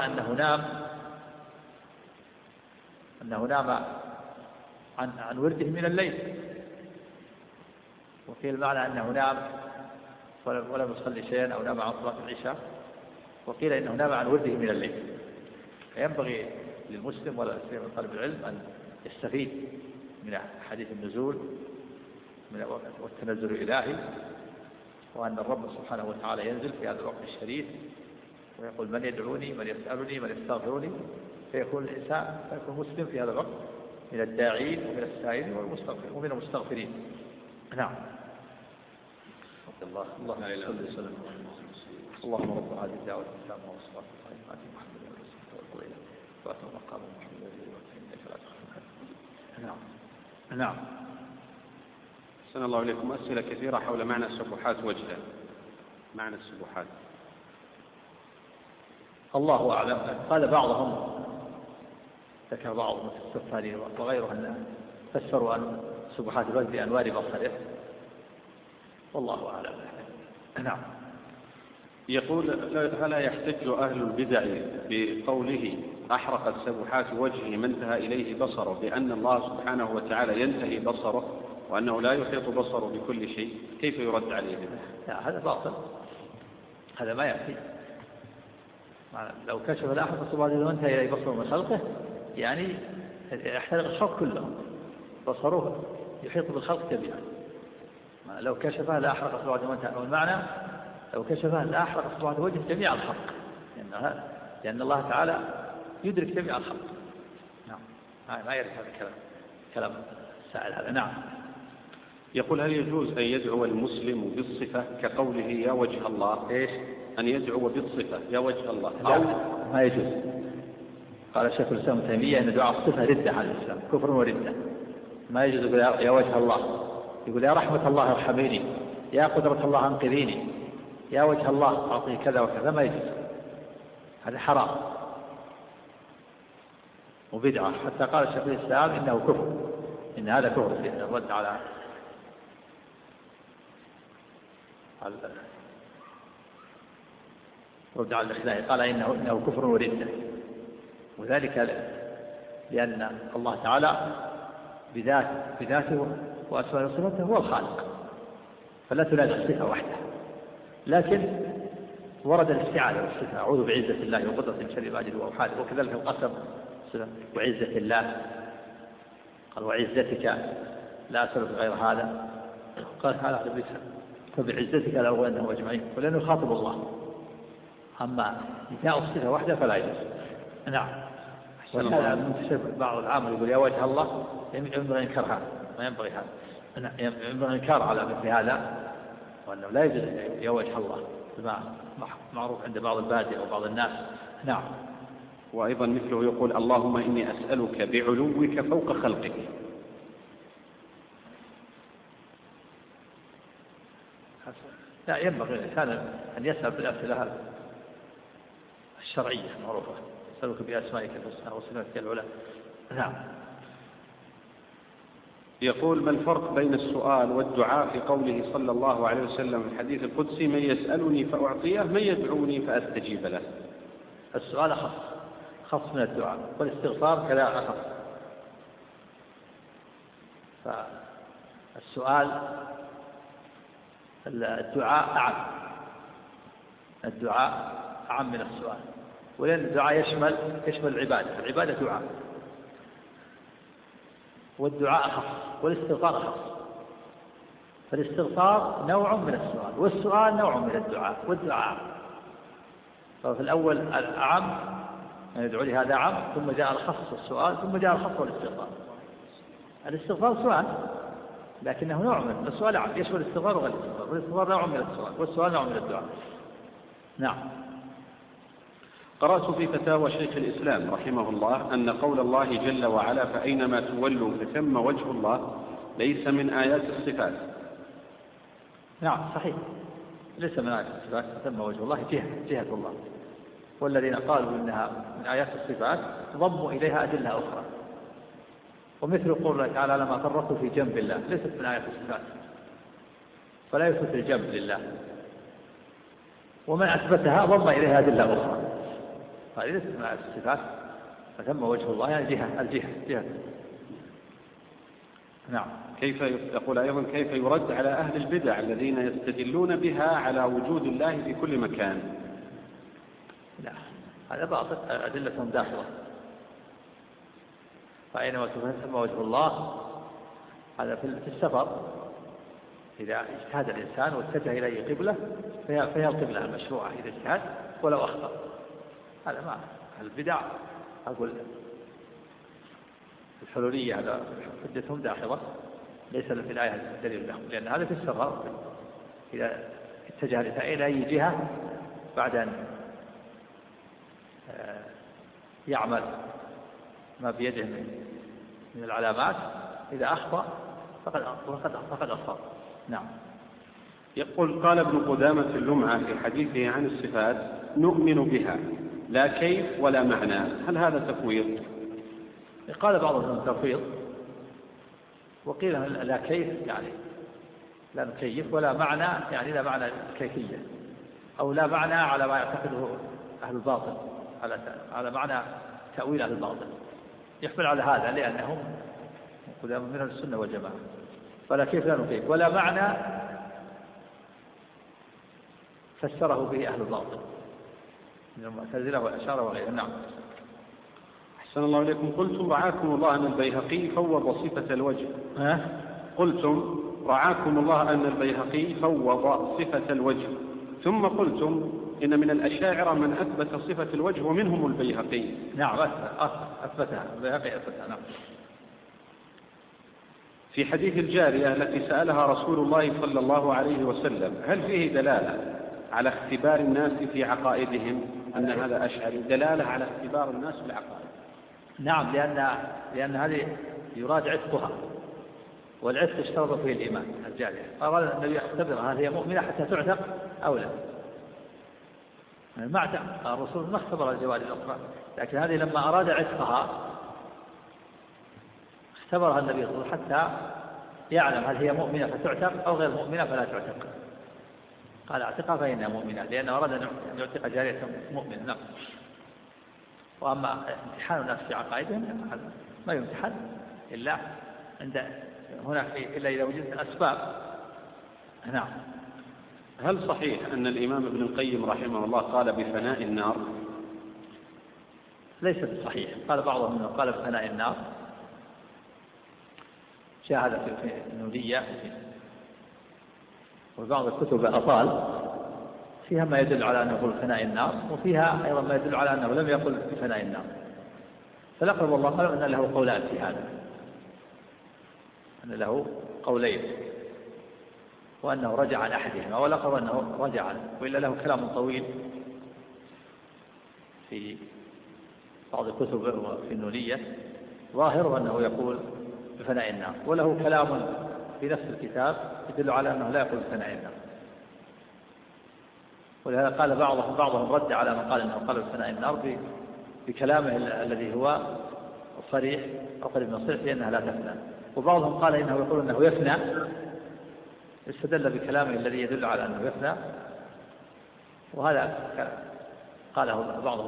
أنه نام عن ورده من الليل، وقيل المعنى أنه نام ولم يصلي شيئا أو نام عن صلاة العشاء، وقيل إنه نام عن ورده من الليل. فينبغي للمسلم ولا سيما طالب العلم أن يستفيد من حديث النزول والتنزل الإلهي، وأن الرب سبحانه وتعالى ينزل في هذا الوقت الشريف ويقول من يدعوني، من يسألني، من يستغفرني، فيكون الإنسان مسلم في هذا الوقت من الداعين ومن السائلين ومن المستغفرين. نعم. الله وسلم. اللهم رب هذه الدعوة الإسلام والصلاة والسلام على محمد وعلى آله وصحبه مقام محمد وإنك لا تخفى. نعم. أحسن الله إليكم. أسئلة كثيرة حول معنى السبحات وجهه. معنى السبحات الله أعلم. قال بعضهم، ذكر بعضهم السفاري وغيره أن فسروا أن سبحات الوجه بأنوار بصره، والله أعلم. نعم. يقول فلا يحتج أهل البدع بقوله أحرقت سبحات وجهه ما انتهى إليه بصره بأن الله سبحانه وتعالى ينتهي بصره وأنه لا يحيط بصره بكل شيء؟ كيف يرد عليه؟ لا، هذا باطل، هذا ما يأتي. لو كشف الأحرق سبحانه وتعالى وانتهى إليه بصره من خلقه يعني يحترق الخلق كله، بصره يحيط بالخلق جميعا. لو كشفها لأحرق سبحانه وتعالى، والمعنى لو كشفها لأحرق سبحانه وجه جميع الخلق، لأن الله تعالى يدرك جميع الخلق. نعم. ما يعرف هذا كلام السائل هذا. نعم. يقول هل يجوز أن يدعو المسلم بالصفة كقوله يا وجه الله؟ إيش؟ أن يدعو بالصفة يا وجه الله؟ أو ما يجوز. قال الشيخ الإسلام ابن تيمية أن دعاء الصفة ردة على الإسلام، كفر وردة. ما يجوز يقول يا وجه الله، يقول يا رحمة الله ارحميني، يا قدرة الله انقذيني، يا وجه الله أعطيه كذا وكذا، ما يجوز. هذا حرام وبدعة. حتى قال الشيخ الإسلام إنه كفر، إن هذا كفر في الرد على الإخلاء. قال إنه كفر وردة، وذلك لأن الله تعالى بذاته وأسماءه وصفاته هو الخالق، فلا تنازع الصفة وحده. لكن ورد الاستعاذة والصفة، أعوذ بعزة الله وقدرته من شر ما أجد وأحاذر، وكذلك القسم وعزة الله، قال وعزتك لا أسألك غير هذا، قال هذا على بيتها فبعزتك لا أغوينهم أجمعين، ولأنه يخاطب الله. أما إنهاء الصفة وحده فلا يجوز. نعم. وهذا منتشر بعض العامة يقول يا وجه الله، ينبغي إنكار هذا، ما ينبغي هذا، ينبغي إنكار على مثل هذا، وأنه لا يجوز يا وجه الله، معروف عند بعض البادية أو بعض الناس. نعم. وأيضا مثله يقول اللهم إني أسألك بعلوك فوق خلقك. لا، ينبغي الإنسان أن يسأل بالأسئلة الشرعية المعروفة، أسألك بأسمائك الحسنى وصفاتك العلى. نعم. يقول ما الفرق بين السؤال والدعاء في قوله صلى الله عليه وسلم في الحديث القدسي من يسألني فأعطيه من يدعوني فأستجيب له؟ السؤال خص من الدعاء، والاستغفار كذا أخص. فالسؤال الدعاء أعم من السؤال، ولأن الدعاء يشمل العبادة دعاء، والدعاء أخص، والاستغفار أخص. فالاستغفار نوع من السؤال، والسؤال نوع من الدعاء، والدعاء أعم. ففي الأول الأعم يدعو لي هذا عام، ثم جاء الخص والسؤال، ثم جاء الخص والاستغفار. الاستغفار سؤال لكنه نوع من السؤال عام، يشمل الاستغفار وغير الاستغفار، والاستغفار نوع من السؤال، والسؤال نوع من الدعاء. نعم. قرأت في فتاوى شيخ الإسلام رحمه الله أن قول الله جل وعلا فأينما تولوا فثم وجه الله ليس من آيات الصفات. نعم صحيح، ليس من آيات الصفات، ثم وجه الله جهة الله. والذين قالوا إنها من آيات الصفات ضموا إليها أدلة أخرى، ومثل قول الله تعالى لما فرطوا في جنب الله ليست من آيات الصفات، فلا يثبت الجنب لله، ومن أثبتها ضم إليها أدلة أخرى، هذه ليست من آيات الصفات. فثم وجه الله يعني الجهة. نعم. كيف يقول أيضا كيف يرد على أهل البدع الذين يستدلون بها على وجود الله في كل مكان؟ لا، هذا باطل، أدلة داخلة. فأينما ثم وجه الله هذا في السفر، إذا اجتهد الإنسان واتجه إليه قبلة فهي القبلة المشروعة إذا اجتهد ولو أخطأ. هذا ما البدع أقول الحلولية هذا حجتهم داخلة، ليس في الآية دليل لهم، لأن هذا في السفر إذا اتجه إلى أي جهة بعد أن يعمل ما بيده من العلامات، إذا أخطأ فقد أصاب. نعم. يقول قال ابن قدامة اللمعة في حديثه عن الصفات نؤمن بها لا كيف ولا معنى، هل هذا تفويض؟ قال بعضهم تفويض، وقيل لا كيف يعني لا نكيف، ولا معنى يعني لا معنى الكيفية، أو لا معنى على ما يعتقده أهل الباطل، على معنى تأويل أهل الباطل، يحمل على هذا لأنهم من السنة والجماعة. فلا كيف لا نكيف، ولا معنى فسره به أهل الباطل من المعتزلة والأشاعرة وغيرهم. نعم. أحسن الله إليكم. قلتم رعاكم الله أن البيهقي فوض صفة الوجه. قلتم رعاكم الله أن البيهقي فوض صفة الوجه، ثم قلتم إن من الأشاعرة من أثبت صفة الوجه ومنهم البيهقي. نعم أثبتها البيهقي أثبتها. نعم. في حديث الجارية التي سألها رسول الله صلى الله عليه وسلم هل فيه دلالة على اختبار الناس في عقائدهم؟ أن هذا أشعري، دلالة على اختبار الناس في العقائد. نعم، لأن هذه يراد عتقها، والعتق اشترط فيه الإيمان. الجارية قال النبي اختبرها هل هي مؤمنة حتى تعتق أو لا، ما اعتق الرسول ما اختبر الجواري الأخرى، لكن هذه لما أراد عتقها اختبرها النبي صلى الله عليه وسلم حتى يعلم هل هي مؤمنة فتعتق أو غير مؤمنة فلا تعتق. قال اعتقها فإنها مؤمنة، لأنه أراد أن يعتق جارية مؤمنة. نعم. وأما امتحان الناس في عقائدهم ما يمتحن إلا إلا إذا وجدت الأسباب. نعم. هل صحيح أن الإمام ابن القيم رحمه الله قال بفناء النار؟ ليس صحيح، قال بعضهم قال بفناء النار، جاء هذا في النونية وبعض الكتب أطال فيها ما يدل على أنه يقول فناء النار، وفيها أيضا ما يدل على أنه لم يقل بفناء النار. فالأقرب والله قال أن له قولان في هذا، أن له قولين، وأنه رجع عن أحدهما، والأقرب أنه رجع عنه، وإلا له كلام طويل في بعض الكتب في النونية ظاهر أنه يقول بفناء النار، وله كلام في نفس الكتاب يدل على أنه لا يقول بفناء النار. ولهذا قال بعضهم رد على من قال أنه قال بفناء النار بكلامه الذي هو صريح أو قريب من الصريح بأنها لا تفنى، وبعضهم قال إنه يقول أنه يفنى، استدل بكلامه الذي يدل على أنه يفنى، وهذا قاله بعضهم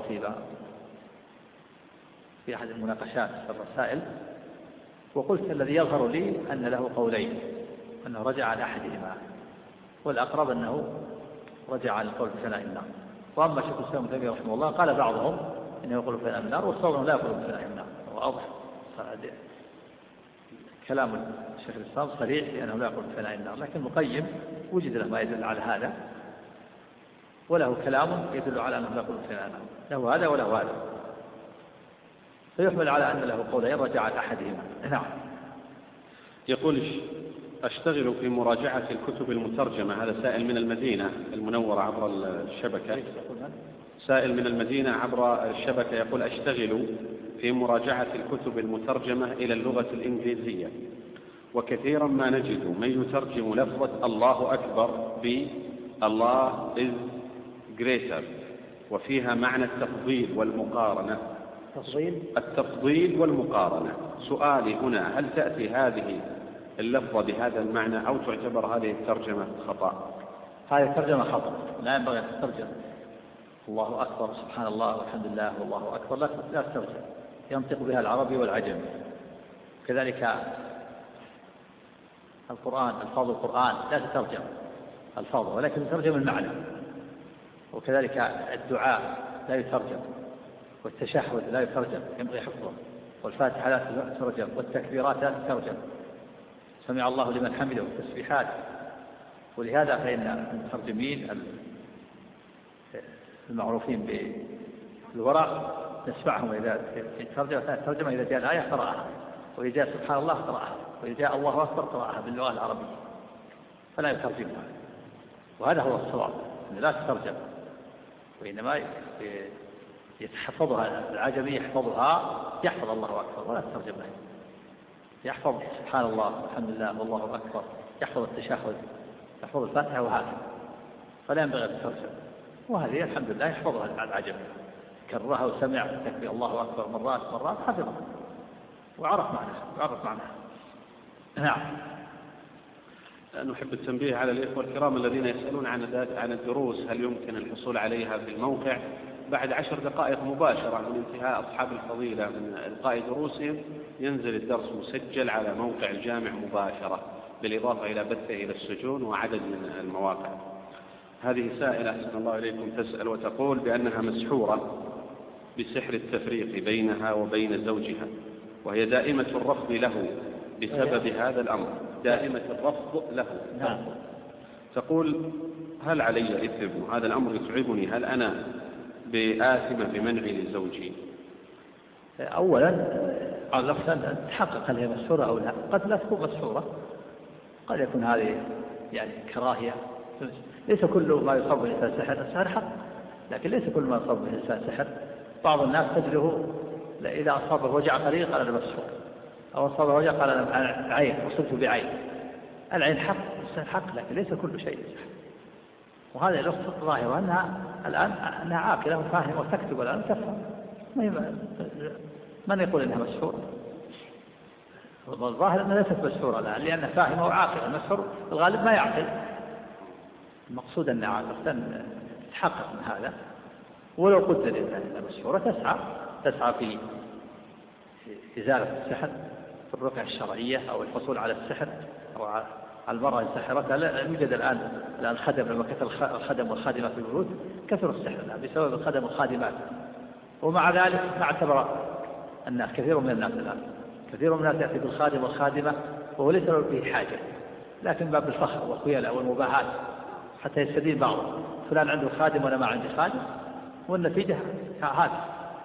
في أحد المناقشات في الرسائل. وقلت الذي يظهر لي أن له قولين، أنه رجع عن أحدهما، والأقرب أنه رجع عن القول بفناء النار. وأما شيخ الإسلام ابن تيمية رحمه الله قال بعضهم إنه يقول بفناء النار، والصواب لا يقول بفناء النار، واضح كلام الشيخ الإسلام صريح لأنه لا يقول بفناء النار، لكن مقيم وجد له ما يدل على هذا، وله كلام يدل على أنه لا يقول بفناء النار، له هذا وله هذا، فيحمل على أن له قولين رجع عن أحدهما. نعم. يقول أشتغل في مراجعة الكتب المترجمة، هذا سائل من المدينة المنورة عبر الشبكة. سائل من المدينة عبر الشبكة يقول: أشتغل في مراجعة الكتب المترجمة إلى اللغة الإنجليزية، وكثيرا ما نجد من يترجم لفظة الله أكبر ب الله is greater، وفيها معنى التفضيل والمقارنة. التفضيل والمقارنة. سؤالي هنا: هل تأتي هذه اللفظة بهذا المعنى أو تعتبر هذه الترجمة خطأ؟ هذه الترجمة خطأ، لا ينبغي أن تترجم الله أكبر سبحان الله والحمد لله والله أكبر، لا تترجم، ينطق بها العربي والعجمي. كذلك القرآن، ألفاظ القرآن لا تترجم ألفاظه، ولكن تترجم المعنى. وكذلك الدعاء لا يترجم، والتشهد لا يترجم، ينبغي حفظه، والفاتحة لا تترجم، والتكبيرات لا تترجم، سمع الله لمن حمده، والتسبيحات. ولهذا فإن المترجمين المعروفين بالورع نسمعهم إذا ترجم إذا جاء الآية قرأها، وإذا جاء سبحان الله قرأها، وإذا جاء الله أكبر قرأها باللغة العربية، فلا يترجمها. وهذا هو الصواب، أن لا تترجم، وإنما يتحفظها العجمي، يحفظها، يحفظ الله أكبر ولا تترجم له، يحفظ سبحان الله والحمد لله والله أكبر، يحفظ التشهد، يحفظ الفاتحة، وهذا فلا ينبغي أن تترجم. وهذه الحمد لله يحفظها العجمي، كررها وسمع تكبير الله أكبر مرات حفظها وعرف معناها. نعم. نحب التنبيه على الإخوة الكرام الذين يسألون عن الدروس، هل يمكن الحصول عليها في الموقع؟ بعد 10 دقائق مباشرة من انتهاء أصحاب الفضيلة من إلقاء دروسهم ينزل الدرس مسجل على موقع الجامع مباشرة، بالإضافة إلى بثه إلى السجون وعدد من المواقع. هذه سائلة أحسن الله إليكم تسأل وتقول بأنها مسحورة بسحر التفريق بينها وبين زوجها، وهي دائمة الرفض له بسبب هذا الأمر، دائمة الرفض له. نعم. تقول: هل علي إثم وهذا الأمر يتعبني؟ هل أنا بآثمة بمنعي لزوجي؟ أولا على لفظ أن تحقق هل هي مسحورة أو لا. قد لا تكون مسحورة، قد يكون هذه يعني كراهية. ليس كل ما يصاب بالإنسان سحر السحر حق، لكن ليس كل ما يصاب بالإنسان سحر. بعض الناس تجده إذا أصابه وجع قليل قال أنا مسحور، أو أصابه وجع قال أنا عين، وصلت بعين. العين حق، السحر حق، لكن ليس كل شيء سحر. وهذه الأخت ظاهرة أنها الآن أنها عاقلة وفاهمة وتكتب الآن تفهم. من يقول إنها مسحورة؟ الظاهر أنها ليست مسحورة الآن، لأنها فاهمة وعاقلة. المسحور الغالب ما يعقل. المقصود أنها تتحقق من هذا. ولو قلت للإنسان أنها مسحورة تسعى في إزالة السحر، في الرقية الشرعية أو الحصول على السحر أو على المرأة الساحرة. لا يوجد الآن خدم، لما كثر الخدم والخادمات في البيوت كثر السحر الآن بسبب الخدم والخادمات. ومع ذلك ما اعتبر الناس، كثير من الناس الآن، كثير من الناس يأتي بالخادم والخادمة وهو ليس له فيه حاجة، لكن باب الفخر والخيلاء والمباهات حتى يستدين بعضهم، فلان عنده خادم وأنا ما عندي خادم، والنتيجة هذا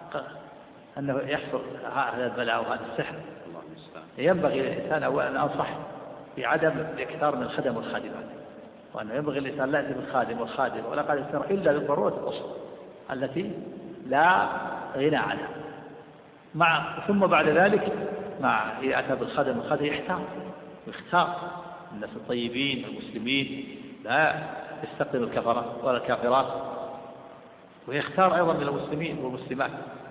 أنه يحصل هذا البلاء وهذا السحر. ينبغي للإنسان أولا أن أنصح بعدم الإكثار من الخدم والخادمات، وأنه ينبغي الإنسان لا يأتي بالخادم والخادمة ولا قد يستمر إلا بالضرورة الأصل التي لا غنى عنها. ثم بعد ذلك إذا أتى بالخدم والخادمة يختار الناس الطيبين المسلمين، لا يستقبل الكفرة ولا الكافرات، ويختار أيضا من المسلمين والمسلمات،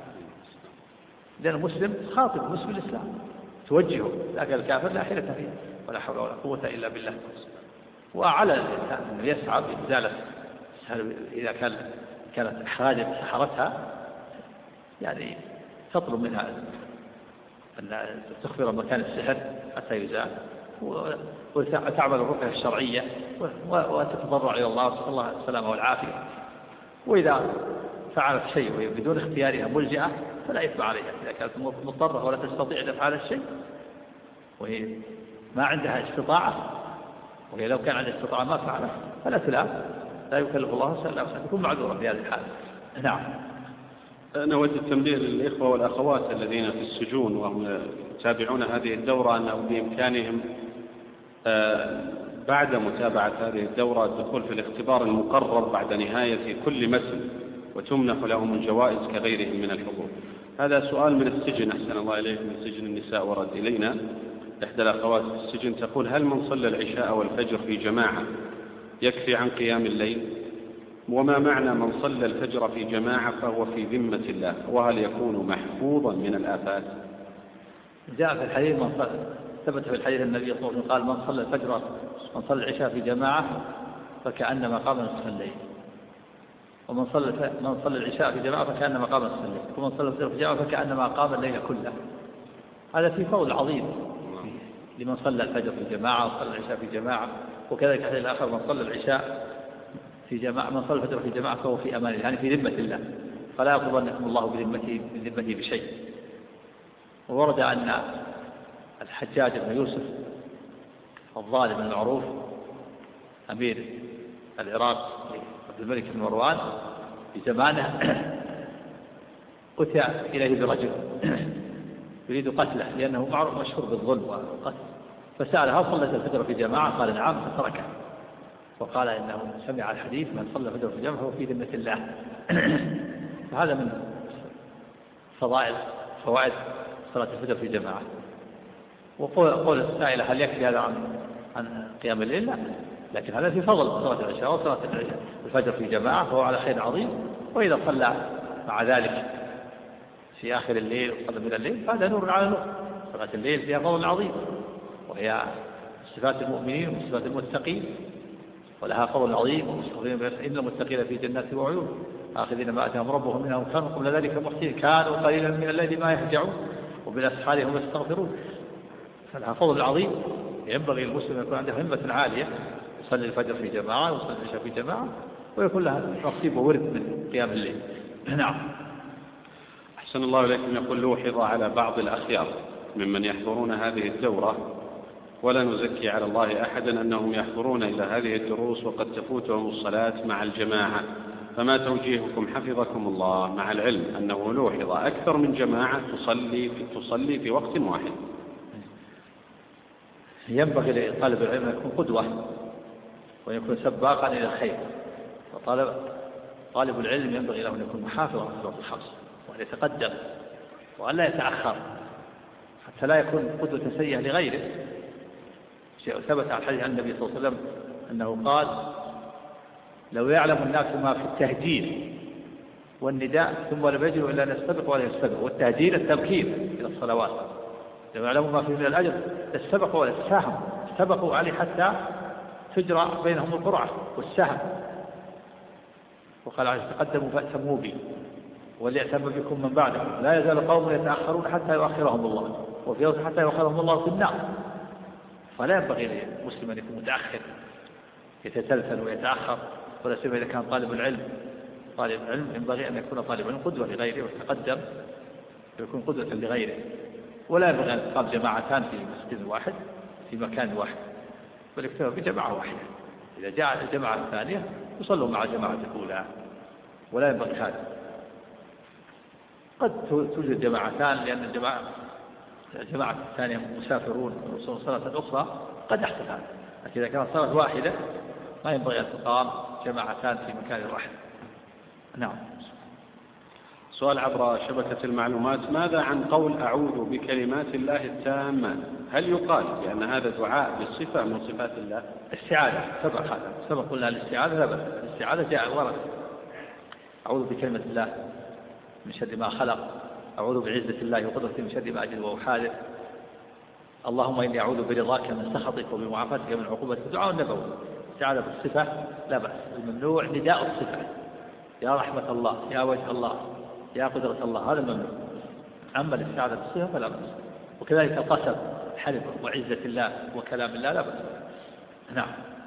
لأن المسلم خاطب المسلم الإسلام توجهه، لكن الكافر لا حيلة فيه ولا حول ولا قوة إلا بالله. وعلى الإنسان أنه يسعى بإزالة إذا كانت خادم سحرتها، يعني تطلب منها أن تخبر مكان السحر حتى يزال، وتعمل الرقية الشرعية وتتضرع إلى الله وتسأل الله السلامة والعافية. وإذا فعلت شيء وهي بدون اختيارها ملجئة فلا إثم عليها. إذا كانت مضطرة ولا تستطيع أن تفعل الشيء وهي ما عندها استطاعة، وهي لو كان عندها استطاعة ما فعلت فلا تلام، لا يكلف الله نفسا إلا وسعها، تكون معذورة في هذه الحالة. نعم. نود التنبيه للإخوة والأخوات الذين في السجون وهم يتابعون هذه الدورة أنه بإمكانهم بعد متابعة هذه الدورة الدخول في الاختبار المقرر بعد نهاية كل متن وتمنح لهم الجوائز كغيرهم من الحضور. هذا سؤال من السجن، أحسن الله إليه، من سجن النساء ورد إلينا. إحدى الأخوات في السجن تقول: هل من صلى العشاء والفجر في جماعة يكفي عن قيام الليل؟ وما معنى من صلى الفجر في جماعة فهو في ذمة الله؟ وهل يكون محفوظا من الآفات؟ جاء في الحديث ثبت في الحديث النبي صلى الله عليه وسلم قال: من صلى الفجر من صلى العشاء في جماعة فكأنما قام نصف الليل، ومن صلى العشاء في جماعة فكأنما قام نصف الليل، ومن صلى الفجر في جماعة فكأنما قام الليل كله. هذا في فضل عظيم لمن صلى الفجر في جماعة وصلى العشاء في جماعة. وكذلك الحديث الآخر: من صلى العشاء في جماعة، من صلى الفجر في جماعة فهو في أمان الله، يعني في ذمة الله، فلا يطلبنكم الله بذمته بشيء. وورد أن الحجاج بن يوسف الظالم المعروف أمير العراق عبد الملك بن مروان في زمانه أتى إليه برجل يريد قتله لأنه معروف مشهور بالظلم والقتل، فسأله: هل صليت الفجر في جماعة؟ قال: نعم، فتركه، وقال إنه سمع الحديث: من صلى الفجر في جماعة فهو في ذمة الله. فهذا من فوائد صلاة الفجر في جماعة. وقول السائل: هل يكفي هذا عن قيام الليل؟ لا، لكن هذا في فضل صلاة العشاء وصلاة الفجر في جماعة، فهو على خير عظيم. وإذا صلى مع ذلك في آخر الليل وصلى من الليل فهذا نور على نور. صلاة الليل فيها فضل عظيم، وهي صفات المؤمنين وصفات المتقين، ولها فضل عظيم. إن المتقين في جنات وعيون آخذين ما آتاهم ربهم منهم كانوا قبل ذلك محسنين كانوا قليلا من الليل ما يهجعون وبالأسحار هم يستغفرون. فلها فضل عظيم. ينبغي المسلم أن يكون عنده همة عالية، يصلي الفجر في جماعة ويصلي العشاء في جماعة، ويكون لها نصيب وورد من قيام الليل. نعم. أحسن الله إليكم. يقول: لوحظ على بعض الأخيار ممن يحضرون هذه الدورة، ولا نزكي على الله أحدا، أنهم يحضرون إلى هذه الدروس وقد تفوتهم الصلاة مع الجماعة، فما توجيهكم حفظكم الله، مع العلم أنه لوحظ أكثر من جماعة تصلي في وقت واحد؟ ينبغي لطالب العلم أن يكون قدوة وأن يكون سباقا إلى الخير. طالب العلم ينبغي له أن يكون محافظا على الصلوات الخمس، وأن يتقدم وأن لا يتأخر، حتى لا يكون قدوة سيئة لغيره. ثبت على الحديث عن النبي صلى الله عليه وسلم أنه قال: لو يعلم الناس ما في التهجير والنداء ثم لم يجدوا إلا أن يستبقوا ولا يستبقوا. والتهجير التبكير إلى الصلوات. لو يعلموا ما فيه من الأجر استبقوا ولا يتساهموا، استبقوا عليه حتى تجرى بينهم القرعة والسهم. وقال: تقدموا فأتموا بي وليأتم بكم من بعدكم، لا يزال قوم يتأخرون حتى يؤخرهم الله، وفي يوم حتى يؤخرهم الله في النار. فلا ينبغي للمسلم أن يكون متأخر يتسلسل ويتأخر، ولا سيما إذا كان طالب العلم ينبغي أن يكون طالب العلم قدوة لغيره ويتقدم ويكون قدوة لغيره. ولا ينبغي أن تقام جماعتان في مسجد واحد في مكان واحد، بل يكتفى بجماعة واحدة. إذا جاء الجماعة الثانية يصلوا مع الجماعة الأولى، ولا ينبغي هذا. قد توجد جماعتان لأن الجماعة الثانية مسافرون ويصلون صلاة أخرى، قد يحصل هذا. لكن إذا كانت صلاة واحدة ما ينبغي أن تقام جماعتان في مكان واحد. نعم. سؤال عبر شبكة المعلومات: ماذا عن قول أعوذ بكلمات الله التامة؟ هل يقال بأن هذا دعاء بالصفة من صفات الله؟ استعاذة، سبق قلنا الاستعاذة لا بأس. الاستعاذة جاء ورد: أعوذ بكلمة الله من شر ما خلق، أعوذ بعزة الله وقدرته من شر ما أجد وأحاذر، اللهم إني أعوذ برضاك من سخطك وبمعافاتك من عقوبتك. دعاء النبوي. استعاذة بالصفة لا بأس. الممنوع نداء الصفة: يا رحمة الله، يا وجه الله، يا قدرة الله، هذا الممنوع. أما الاستعاذة بالصفة فلا بأس. وكذلك القسم: حلف وعزة الله وكلام الله لا بأس. نعم.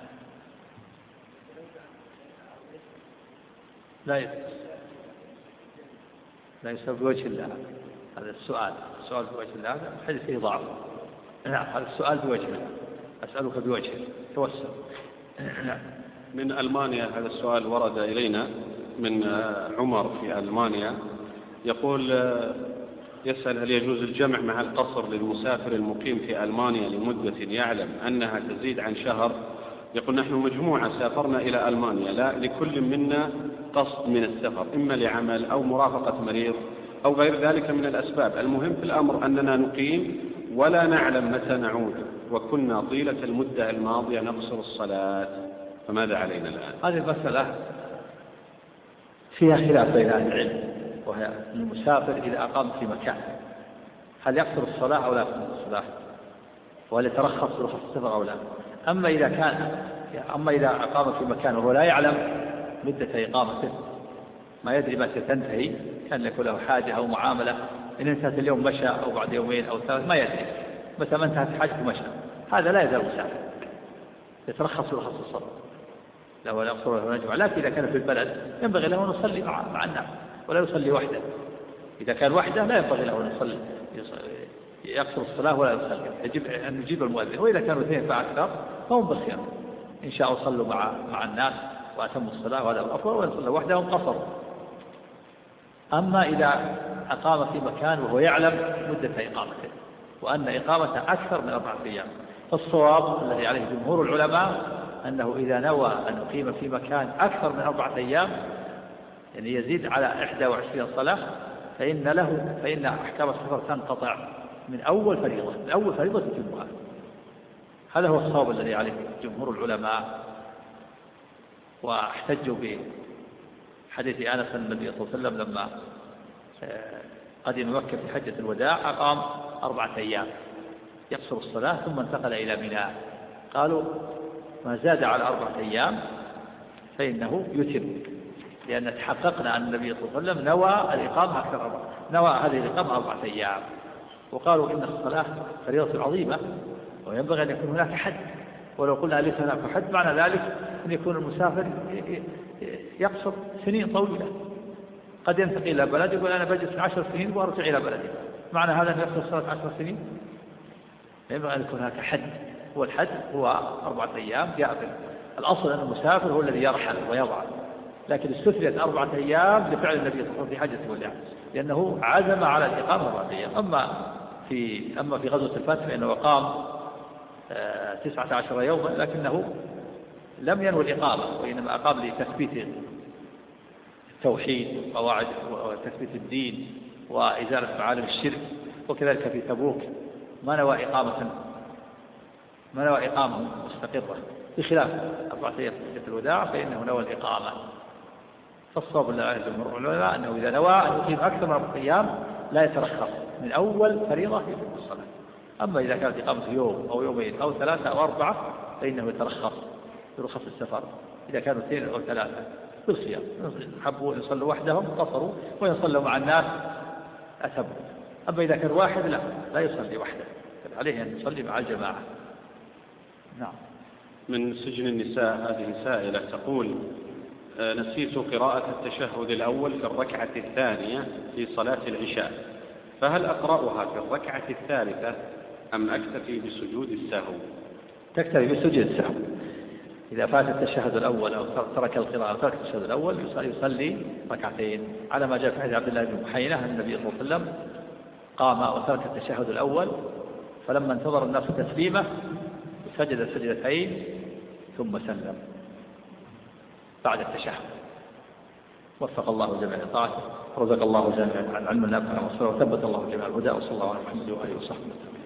لا يسبب بوجه الله. هذا السؤال بوجه الله هذا الحديث فيه ضعف. نعم. هذا السؤال بوجه الله، أسألك بوجهه، توسل. نعم. من ألمانيا هذا السؤال ورد إلينا من عمر في ألمانيا، يقول: يسأل: هل يجوز الجمع مع القصر للمسافر المقيم في ألمانيا لمدة يعلم أنها تزيد عن شهر؟ يقول: نحن مجموعة سافرنا إلى ألمانيا، لا لكل منا قصد من السفر، إما لعمل أو مرافقة مريض أو غير ذلك من الأسباب. المهم في الأمر أننا نقيم ولا نعلم متى نعود، وكنا طيلة المدة الماضية نقصر الصلاة، فماذا علينا الآن؟ هذه المسألة فيها خلاف بين أهل العلم، وهي المسافر إذا أقام في مكان هل يقصر الصلاة أو لا يقصر الصلاة، وهل يترخص رخص السفر أو لا. أما إذا أقام في مكان وهو لا يعلم مدة إقامته، ما يدري متى تنتهي، كان يكون له حاجة أو معاملة، إن انتهت اليوم مشى أو بعد يومين أو ثلاث، ما يدري متى ما انتهت حاجته مشى، هذا لا يزال مسافر، يترخص رخص الصلاة لو يقصر ولا يجمع. لكن إذا كان في البلد ينبغي له أن يصلي مع الناس ولا يصلي وحده. إذا كان وحده لا ينبغي له أن يصلي يقصر الصلاة ولا يصلي، يجب أن يجيب المؤذن. وإذا كانوا اثنين فأكثر فهم بالخيار، إن شاءوا صلوا مع الناس وأتموا الصلاة وهذا الأفضل، وإن صلوا وحدهم قصروا. أما إذا أقام في مكان وهو يعلم مدة إقامته وأن إقامته أكثر من 4 أيام، فالصواب الذي عليه جمهور العلماء أنه إذا نوى أن يقيم في مكان أكثر من 4 أيام، يعني يزيد على 21 صلاة، فإن أحكام السفر تنقطع من أول فريضة يتمها. هذا هو الصواب الذي عليه جمهور العلماء. واحتجوا بحديث أنس النبي صلى الله عليه وسلم لما قدم مكة في حجة الوداع أقام 4 أيام يقصر الصلاة ثم انتقل إلى منى، قالوا ما زاد على 4 أيام فإنه يتم، لأن تحققنا أن النبي صلى الله عليه وسلم نوى هذه الإقامة 4 أيام. وقالوا إن الصلاة فريضة عظيمة وينبغي أن يكون هناك حد، ولو قلنا ليس هناك حد معنى ذلك أن يكون المسافر يقصر سنين طويلة، قد ينتقل إلى بلد يقول أنا بجلس 10 سنين وأرجع إلى بلدي، معنى هذا أن يقصر الصلاة 10 سنين؟ ينبغي أن يكون هناك حد، هو الحد هو 4 أيام جاء. الأصل أن المسافر هو الذي يرحل ويضع، لكن استثنيت 4 أيام لفعل النبي صلى الله عليه وسلم في حجة الوداع لأنه عزم على الإقامة 4 أيام. أما في غزوة الفتح فإنه أقام 19 يوما، لكنه لم ينوي الإقامة وإنما أقام لتثبيت التوحيد وتثبيت الدين وإزالة معالم الشرك. وكذلك في تبوك ما نوى إقامة مستقرة، بخلاف 4 أيام في حجة الوداع فإنه نوى الإقامة. فالصواب لله جمهور العلماء أنه إذا نوى أن يقيم أكثر من 4 أيام لا يترخص من أول فريضة في الصلاة. أما إذا كانت إقامة يوم أو يومين أو 3 أو 4 فإنه يترخص برخص السفر. إذا كانوا 2 أو 3 بالخيار، حبوا يصلوا وحدهم قصروا ويصلوا مع الناس أتموا. أما إذا كان واحد لا يصلي وحده، عليه أن يصلي مع الجماعة. نعم. من سجن النساء هذه سائلة تقول نسيت قراءة التشهد الأول في الركعة الثانية في صلاة العشاء، فهل أقرأها في الركعة الثالثة أم أكتفي بسجود السهو؟ تكتفي بسجود السهو. إذا فات التشهد الأول أو ترك القراءة أو ترك التشهد الأول يصلي 2 ركعتين، على ما جاء في حديث عبد الله بن بحينة أن النبي صلى الله عليه وسلم قام وترك التشهد الأول، فلما انتظر الناس تسليمه سجد 2 سجدتين ثم سلم بعد التشهد. وفق الله جميع طاعته، رزق الله جميعا عن علم النافع والصلاة، وثبت الله جميع الهدى، وصلى الله على محمد وآله وصحبه وسلم.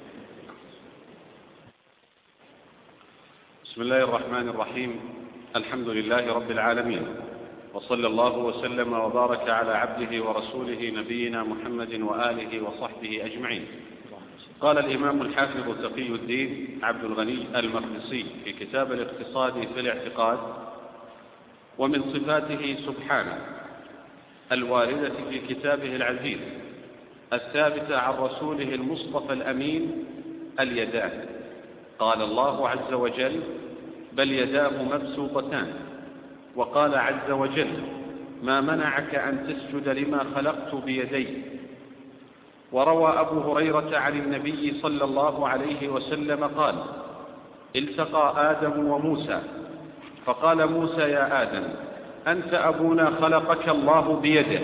بسم الله الرحمن الرحيم. الحمد لله رب العالمين، وصلى الله وسلم وبارك على عبده ورسوله نبينا محمد وآله وصحبه أجمعين. قال الإمام الحافظ تقي الدين عبد الغني المقدسي في كتاب الاقتصاد في الاعتقاد: ومن صفاته سبحانه الواردة في كتابه العزيز الثابتة عن رسوله المصطفى الأمين اليدان. قال الله عز وجل: بل يداه مبسوطتان. وقال عز وجل: ما منعك أن تسجد لما خلقت بيدي. وروى أبو هريرة عن النبي صلى الله عليه وسلم قال: التقى آدم وموسى فقال موسى: يا آدم أنت أبونا خلقك الله بيده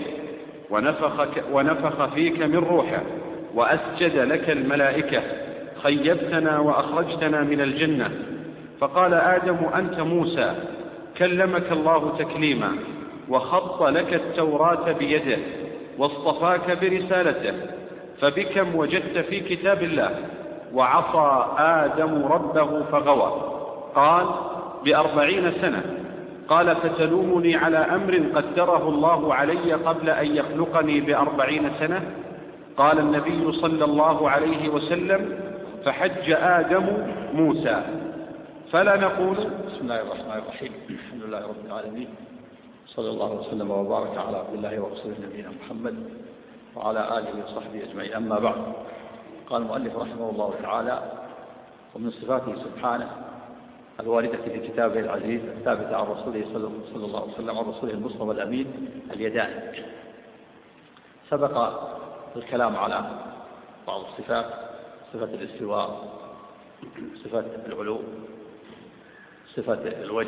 ونفخ فيك من روحه وأسجد لك الملائكة، خيبتنا وأخرجتنا من الجنة. فقال آدم: أنت موسى كلمك الله تكليما. وخط لك التوراة بيده واصطفاك برسالته، فبكم وجدت في كتاب الله وعصى آدم ربه فغوى؟ قال: ب40 سنة. قال: فتلومني على أمر قدره الله علي قبل أن يخلقني ب40 سنة؟ قال النبي صلى الله عليه وسلم: فحج آدم موسى. فلا نقول. بسم الله الرحمن الرحيم. الحمد لله رب العالمين، صلى الله وسلم وبارك على عبد الله ورسوله نبينا محمد وعلى آله وصحبه أجمعين. أما بعد، قال المؤلف رحمه الله تعالى: ومن صفاته سبحانه الواردة في كتابه العزيز الثابتة عن رسوله صلى الله عليه وسلم عن رسوله المصطفى الأمين اليدان. سبق الكلام على بعض الصفات: صفة الاستواء، صفة العلو، صفة الوجه،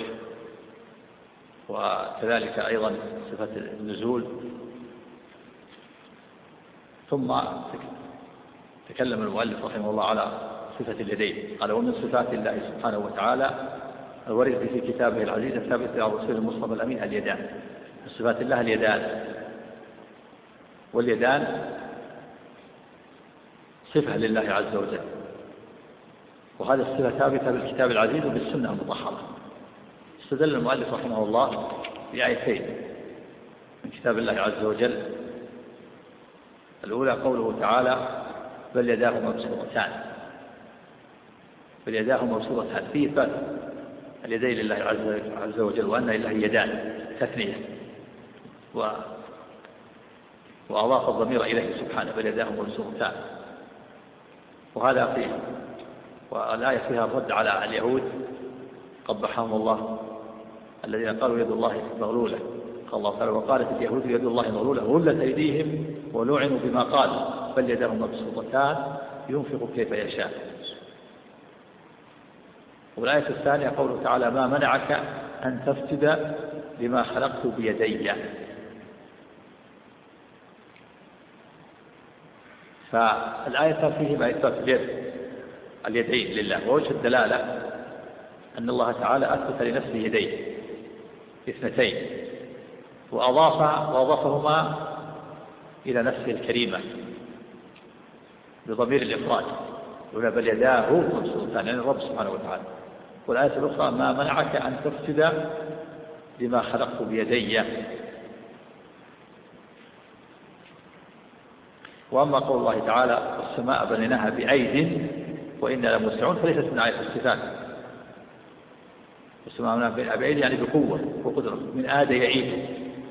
وكذلك أيضا صفة النزول. ثم تكلم المؤلف رحمه الله على صفة اليدين. قال: ومن صفات الله سبحانه وتعالى الواردة في كتابه العزيز الثابت عن رسوله المصطفى الأمين اليدان. من صفات الله اليدان، واليدان صفة لله عز وجل، وهذه الصفة ثابتة بالكتاب العزيز وبالسنة المطهرة. استدل المؤلف رحمه الله بآيتين من كتاب الله عز وجل. الأولى قوله تعالى: بل يداه مبسوطتان. بل يداه مبسوطتان، فيه إثبات اليدين لله عز وجل، وأن لله يدان تثنية، وأضاف الضمير إليه سبحانه: بل يداه مبسوطتان. وهذا فيه، والآية فيها الرد على اليهود قبحهم الله الذين قالوا يد الله مغلولة. قال الله تعالى: وقالت اليهود يد الله مغلولة غلت أيديهم ولعنوا بما قالوا بل يداه مبسوطتان ينفق كيف يشاء. والآية الثانية قوله تعالى: ما منعك أن تسجد لما خلقت بيدي. فالآية فيهما إثبات اليدين لله، ووجه الدلالة أن الله تعالى أثبت لنفسه يدين اثنتين، وأضافهما إلى نفسه الكريمة بضمير الإفراد، يقول: بل يداه مبسوطتان، يعني الرب سبحانه وتعالى. والآية الأخرى: ما منعك أن تسجد لما خلقت بيدي. وأما قول الله تعالى: والسماء بنيناها بأيد وإنا لموسعون، فليست من آية الصفات. والسماء بنيناها بأيد يعني بقوة وقدرة، من آد يعيد.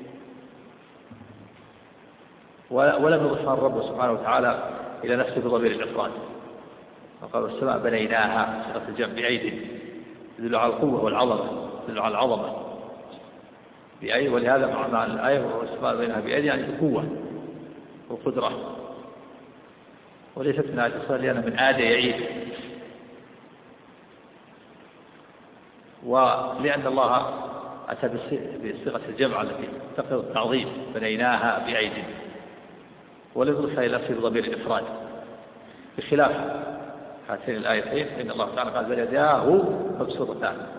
ولم يضفها الرب سبحانه وتعالى إلى نفسه بضمير الإفراد، وقال: والسماء بنيناها صيغة الجمع بأيد، يدل على القوة والعظمة، يدل على العظمة بأيد. ولهذا مع الآية: والسماء بنيناها بأيد يعني بقوة وقدرة، وليست من آية الصفات لأنها من آد يعيد. ولأن الله أتى بصيغة الجمع التي تقتضي التعظيم: بنيناها بأيد، ولم يضفها إلى نفسه بضمير الإفراد، بخلاف هاتين الآيتين فإن الله تعالى قال: بل يداه مبسوطتان،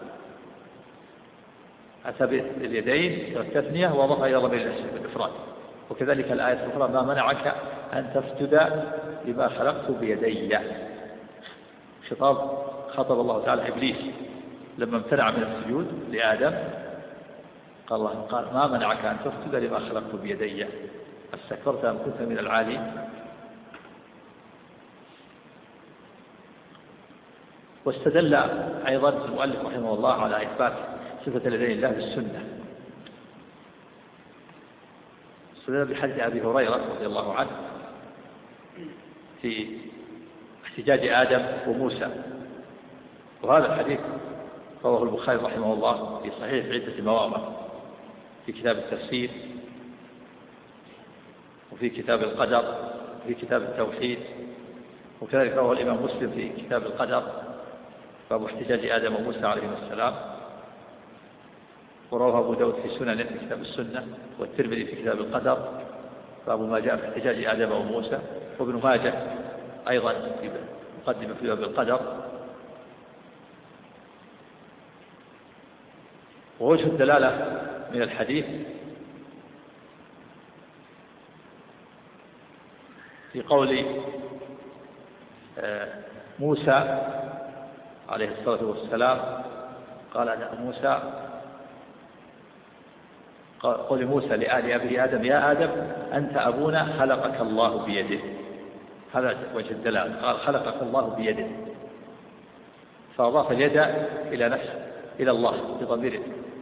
أتى باليدين والتثنية وأضافها إلى ضمير الإفراد. وكذلك الآية الأخرى: ما منعك أن تسجد لما خلقت بيدي. خطب الله تعالى إبليس لما امتنع من السجود لآدم، قال الله: ما منعك أن تسجد لما خلقت بيدي، استكبرت أم كنت من العالين. واستدل أيضا المؤلف رحمه الله على إثبات صفة اليدين لله بالسنة. استدل بحديث أبي هريرة رضي الله عنه في احتجاج آدم وموسى، وهذا الحديث رواه البخاري رحمه الله في صحيح عدة مواضع، في كتاب التفسير، وفي كتاب القدر، وفي كتاب التوحيد، وكذلك رواه الإمام مسلم في كتاب القدر باب احتجاج آدم وموسى عليهم السلام، ورواه أبو داود في سننه في كتاب السنة، والترمذي في كتاب القدر باب ما جاء في احتجاج آدم وموسى، وابن ماجه أيضا في مقدمة في باب القدر. ووجه الدلالة من الحديث في قول موسى عليه الصلاة والسلام، قال موسى قول موسى لآل أبي آدم يا آدم أنت أبونا خلقك الله بيده، هذا وجه الدلالة، قال خلقك الله بيده، فأضاف اليد إلى نفسه إلى الله بضمير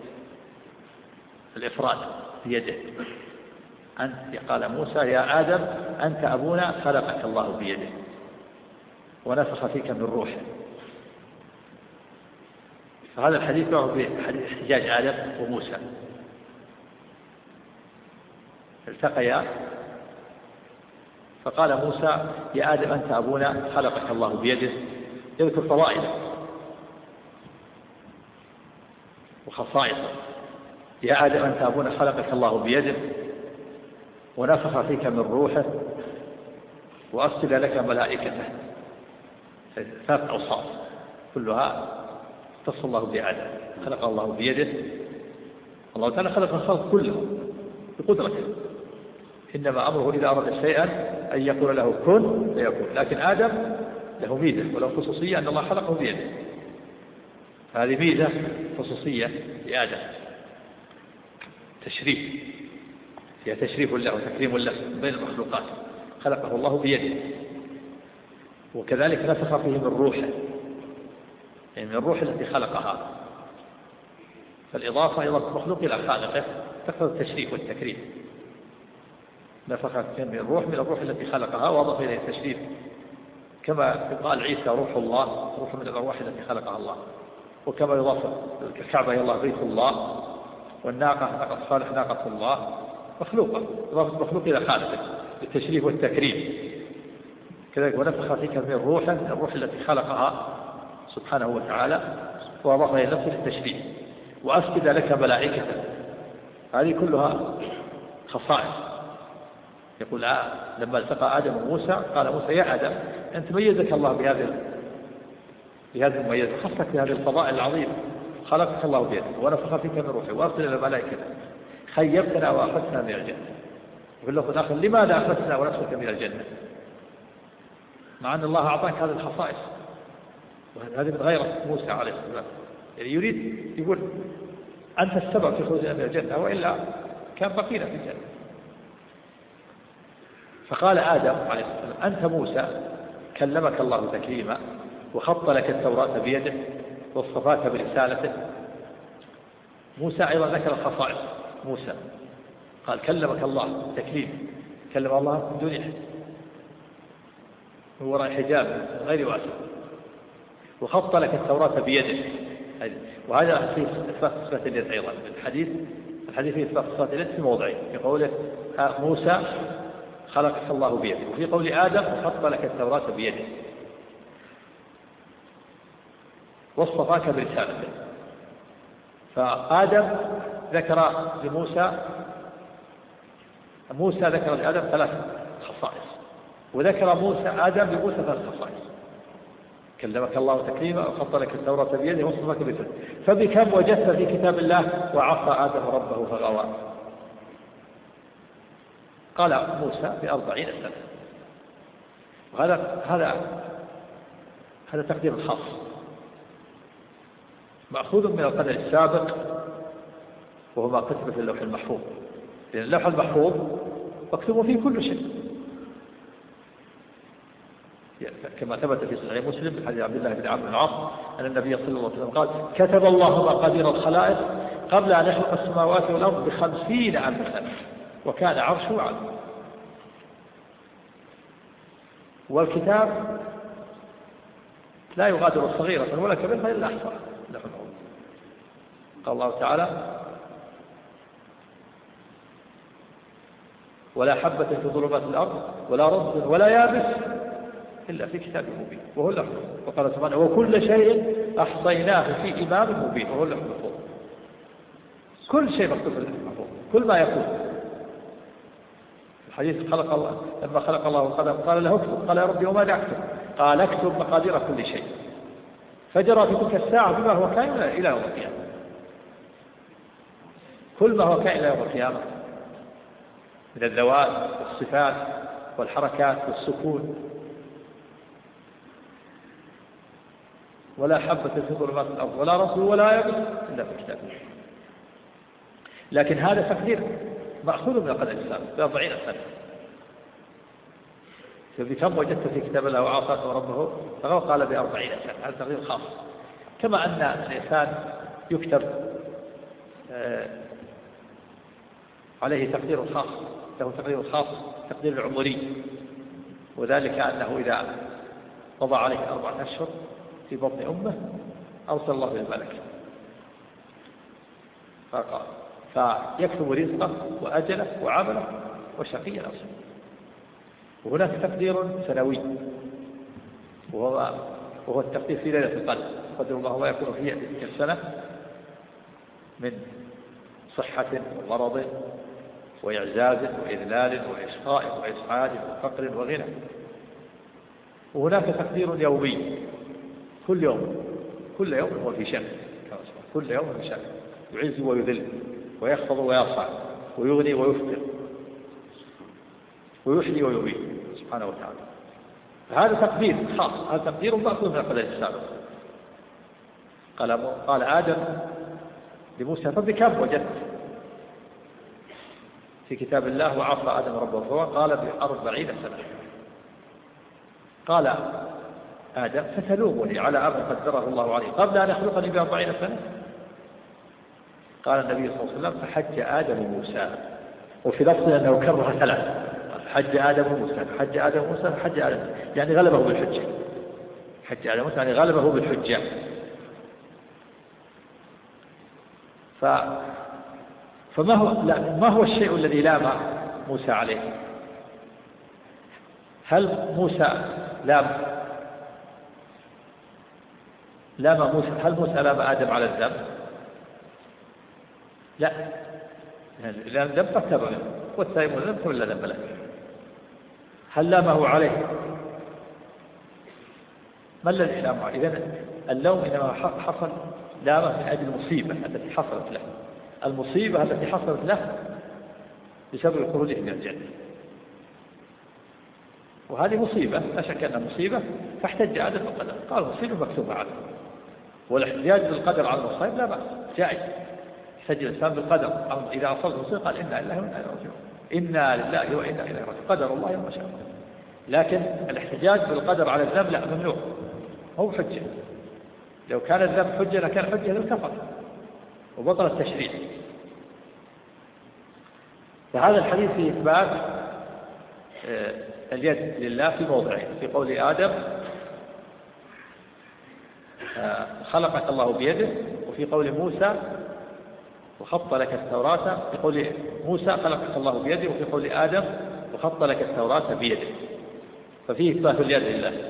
الإفراد بيده. أنت قال موسى يا آدم أنت أبونا خلقك الله بيده ونفخ فيك من روحه. فهذا الحديث له بحديث احتجاج آدم وموسى، التقيا فقال موسى يا آدم أنت أبونا خلقك الله بيده، يذكر فضائله وخصائصه. يا آدم أنت أبونا خلقك الله بيده ونفخ فيك من روحه وأسجد لك ملائكته، ثلاث أوصاف كلها اختص الله بآدم. خلق الله بيده، الله تعالى خلق الخلق كله بقدرته، إنما أمره إذا أراد شيئا أن يقول له كن فيكون. لكن آدم له ميزة وله خصوصية أن الله خلقه بيده، هذه ميزة خصوصية لآدم، تشريف، فيها تشريف له وتكريم له بين المخلوقات، خلقه الله بيده. وكذلك نفخ فيه من روحه، يعني من الروح التي خلقها، فالإضافة المخلوق إلى خالقه تقتضي التشريف والتكريم. نفخ فيه من الروح التي خلقها وأضاف إليه التشريف، كما قال عيسى روح الله، روح من الأرواح التي خلقها الله. وكما يضاف الكعبة إلى الله بيت الله، والناقة ناقة صالح ناقة الله، مخلوقة، إضافة المخلوق إلى خالقه بالتشريف والتكريم. كذلك ونفخ فيك من الروح التي خلقها سبحانه وتعالى وأضاف إلى نفسه التشريف، وأسجد لك ملائكته. هذه كلها خصائص. يقول لما التقى آدم وموسى قال موسى يا آدم أنت ميزك الله بهذه المميزة، خصك بهذه الفضائل العظيمة، خلقك الله بيده ونفخ فيك من روحه وأرسل إلى الملائكة، خيبتنا وأخذتنا من الجنة. يقول له الآخر لماذا أخذتنا ونفسك من الجنة مع أن الله أعطاك هذه الخصائص؟ وهذه من غيرة موسى عليه السلام، يعني يريد يقول أنت السبب في خروجنا من الجنة، وإلا كان بقينا في الجنة. فقال آدم عليه السلام أنت موسى كلمك الله تكليما وخط لك التوراة بيده واصطفاك برسالته. موسى أيضا ذكر الخصائص. موسى قال كلمك الله تكليم، كلم الله من دون من وراء حجاب غير واسع، وخط لك التوراة بيده. وهذا في إثبات صفة اليد أيضا. الحديث في إثبات صفة اليد في موضعين، في قوله موسى خلقك الله بيده، وفي قول آدم وخط لك التوراة بيده واصطفاك برسالته. فآدم ذكر لموسى، موسى ذكر لآدم ثلاث خصائص، وذكر موسى آدم لموسى ثلاث خصائص، كلمك الله تكليما وخط لك التوراة بيده واصطفاك برسالته. فبكم وجدت في كتاب الله وعصى آدم ربه فغوى؟ قال موسى ب40 سنة. هذا تقدير خاص مأخوذ من القدر السابق، وهو ما كتب في اللوح المحفوظ، لأن اللوح المحفوظ مكتوب فيه كل شيء، كما ثبت في صحيح مسلم من حديث عبد الله بن عمرو بن العاص أن النبي صلى الله عليه وسلم قال كتب الله مقادير الخلائق قبل أن يخلق السماوات والأرض ب50,000 سنة وكان عرشه على. والكتاب لا يغادر صغيرة ولا كبيرة إلا أحصاها. قال الله تعالى ولا حبة في ظلمات الأرض ولا رطب ولا يابس إلا في كتاب مبين وهو اللوح المحفوظ. وقال سبحانه وكل شيء أحصيناه في إمام مبين وهو اللوح المحفوظ. كل شيء مكتوب في اللوح المحفوظ، كل ما يقول. الحديث خلق الله لما خلق الله القلم قال له اكتب، قال يا ربي وماذا أكتب؟ قال اكتب مقادير كل شيء، فجرى في تلك الساعة بما هو كائن إلى يوم القيامة. كل ما هو كائن إلى يوم القيامة من الذوات والصفات والحركات والسكون. ولا حبة في ظلمات الأرض ولا رطب ولا يابس إلا في كتاب الله. لكن هذا تقدير مأخوذ من القدر السابق ب40 سنة. فبكم وجدت في كتاب الله وعصاك ربه قال ب40 سنة. هذا تقدير خاص. كما أن الإنسان يكتب عليه تقدير خاص، له تقدير خاص، تقدير العمري، وذلك أنه إذا قضى عليه 4 أشهر في بطن أمه أرسل الله الملك فيكتب رزقه وأجله وعمله وشقي نصيبه. وهناك تقدير سنوي وهو التقدير في ليلة القدر، قدر الله ما يكون فيه تلك السنة من صحة ومرض وإعزاز وإذلال وإشقاء وإسعاد وفقر وغنى. وهناك تقدير يومي، كل يوم هو في شأن، كل يوم في شأن، يعز ويذل ويخفض ويرفع ويغني ويفقر ويحيي ويميت سبحانه وتعالى. هذا تقدير خاص، هذا تقدير مأخوذ من القدر السابق. قال آدم لموسى فبكم وجدت في كتاب الله وعصى آدم ربه قال ب40 سنة. قال آدم فتلومني على أمر قدره الله عليه قبل أن يخلقني ب40 سنة. قال النبي صلى الله عليه وسلم فحج آدم موسى، وفي لفظ أنه كرر 3، حج آدم موسى، حج آدم موسى، حج آدم، يعني غلبه بالحجة. حج آدم موسى يعني غلبه بالحجة. ما هو الشيء الذي لام موسى عليه؟ هل موسى لام موسى؟ هل موسى لام آدم على الذنب؟ لا، لأن الذنب قد تاب منه، والتائب من الذنب فلا ذنب له. هل لامه عليه؟ ما الذي لامه؟ إذن اللوم إنما حصل لامه من أجل المصيبة التي حصلت له، المصيبة التي حصلت له بسبب خروجه من الجنة، وهذه مصيبة لا شك أنها مصيبة. فاحتج آدم بالقدر، قال مصيبة مكتوبة عنه، والاحتجاج بالقدر على المصائب لا بأس، جائز. يحتج الإنسان بالقدر إذا أصابه مصيبة قال إنا لله وإنا إليه راجعون، إنا لله وإنا إليه راجعون، قدر الله وما شاء. لكن الاحتجاج بالقدر على الذنب لا، ممنوع، هو حجة. لو كان الذنب حجة لكان حجة للكفر وبطل التشريع. فهذا الحديث في إثبات اليد لله في موضعين، في قول آدم خلقك الله بيده، وفي قول موسى وخط لك التوراة، في قول موسى خلقك الله بيده، وفي قول آدم وخط لك التوراة بيده. ففيه إثبات اليد لله.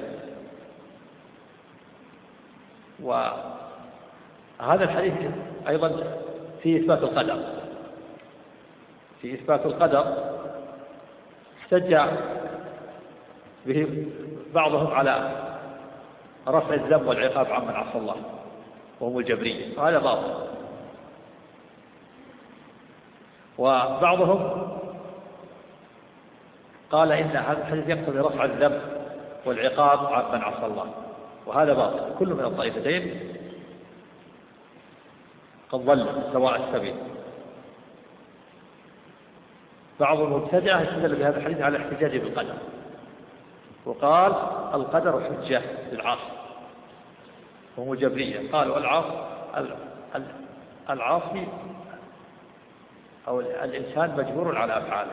وهذا الحديث أيضا فيه إثبات القدر. في إثبات القدر احتج به بعضهم على رفع الذنب والعقاب عمن عصى الله وهم الجبرية، وهذا باطل. وبعضهم قال إن هذا الحديث يقتضي رفع الذنب والعقاب عمن عصى الله، وهذا باطل. كل من الطائفتين قد ضل سواء السبيل. بعض المبتدعة استدل بهذا الحديث على الاحتجاج بالقدر، وقال القدر حجة للعاصي، وهم جبرية. قالوا العاصي أو الإنسان مجبور على أفعاله،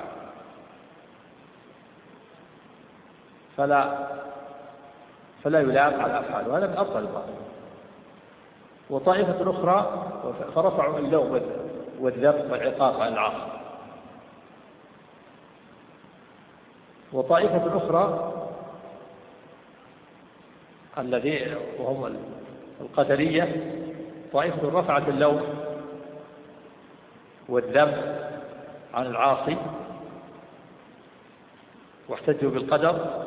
فلا يلام على أفعاله، هذا من أفضل الباطل. وطائفة أخرى فرفعوا اللوم والذنب والعقاب عن العاصي. وطائفة أخرى الذي وهم القدرية، طائفة رفعت اللوم والذنب عن العاصي واحتجوا بالقدر،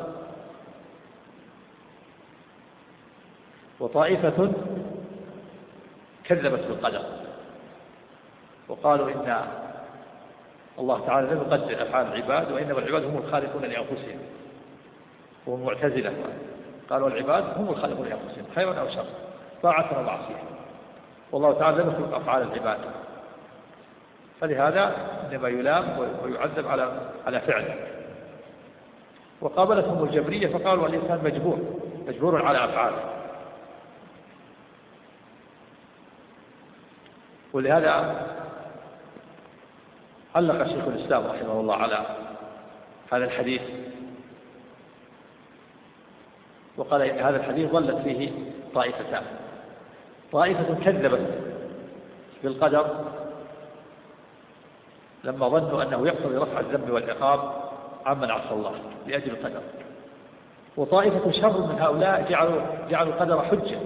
وطائفة كذبت بالقدر وقالوا الله تعالى لم يقدر أفعال العباد، وإنما العباد هم الخالقون لأنفسهم، وهم معتزلة قالوا العباد هم الخالقون لأنفسهم خير أو شر، طاعة ومعصية، والله تعالى لم يخلق أفعال العباد، فلهذا إنما يلام ويعذب على فعله. وقابلتهم الجبرية فقالوا الإنسان مجبور على أفعاله، ولهذا علق شيخ الإسلام رحمه الله على هذا الحديث وقال إن هذا الحديث ظلت فيه طائفتان، طائفة كذبت بالقدر لما ظنوا أنه يقتضي رفع الذنب والعقاب عمن عصى الله لأجل القدر، وطائفة شر من هؤلاء جعلوا القدر حجة،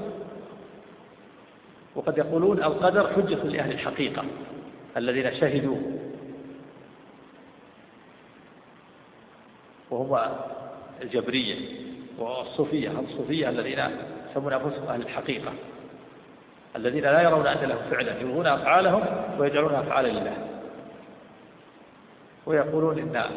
وقد يقولون القدر حجة لأهل الحقيقة الذين شهدوا، وهم الجبرية والصوفية الذين يسمون أنفسهم أهل الحقيقة، الذين لا يرون أن لهم فعلا، يلغون أفعالهم ويجعلونها أفعالا لله، ويقولون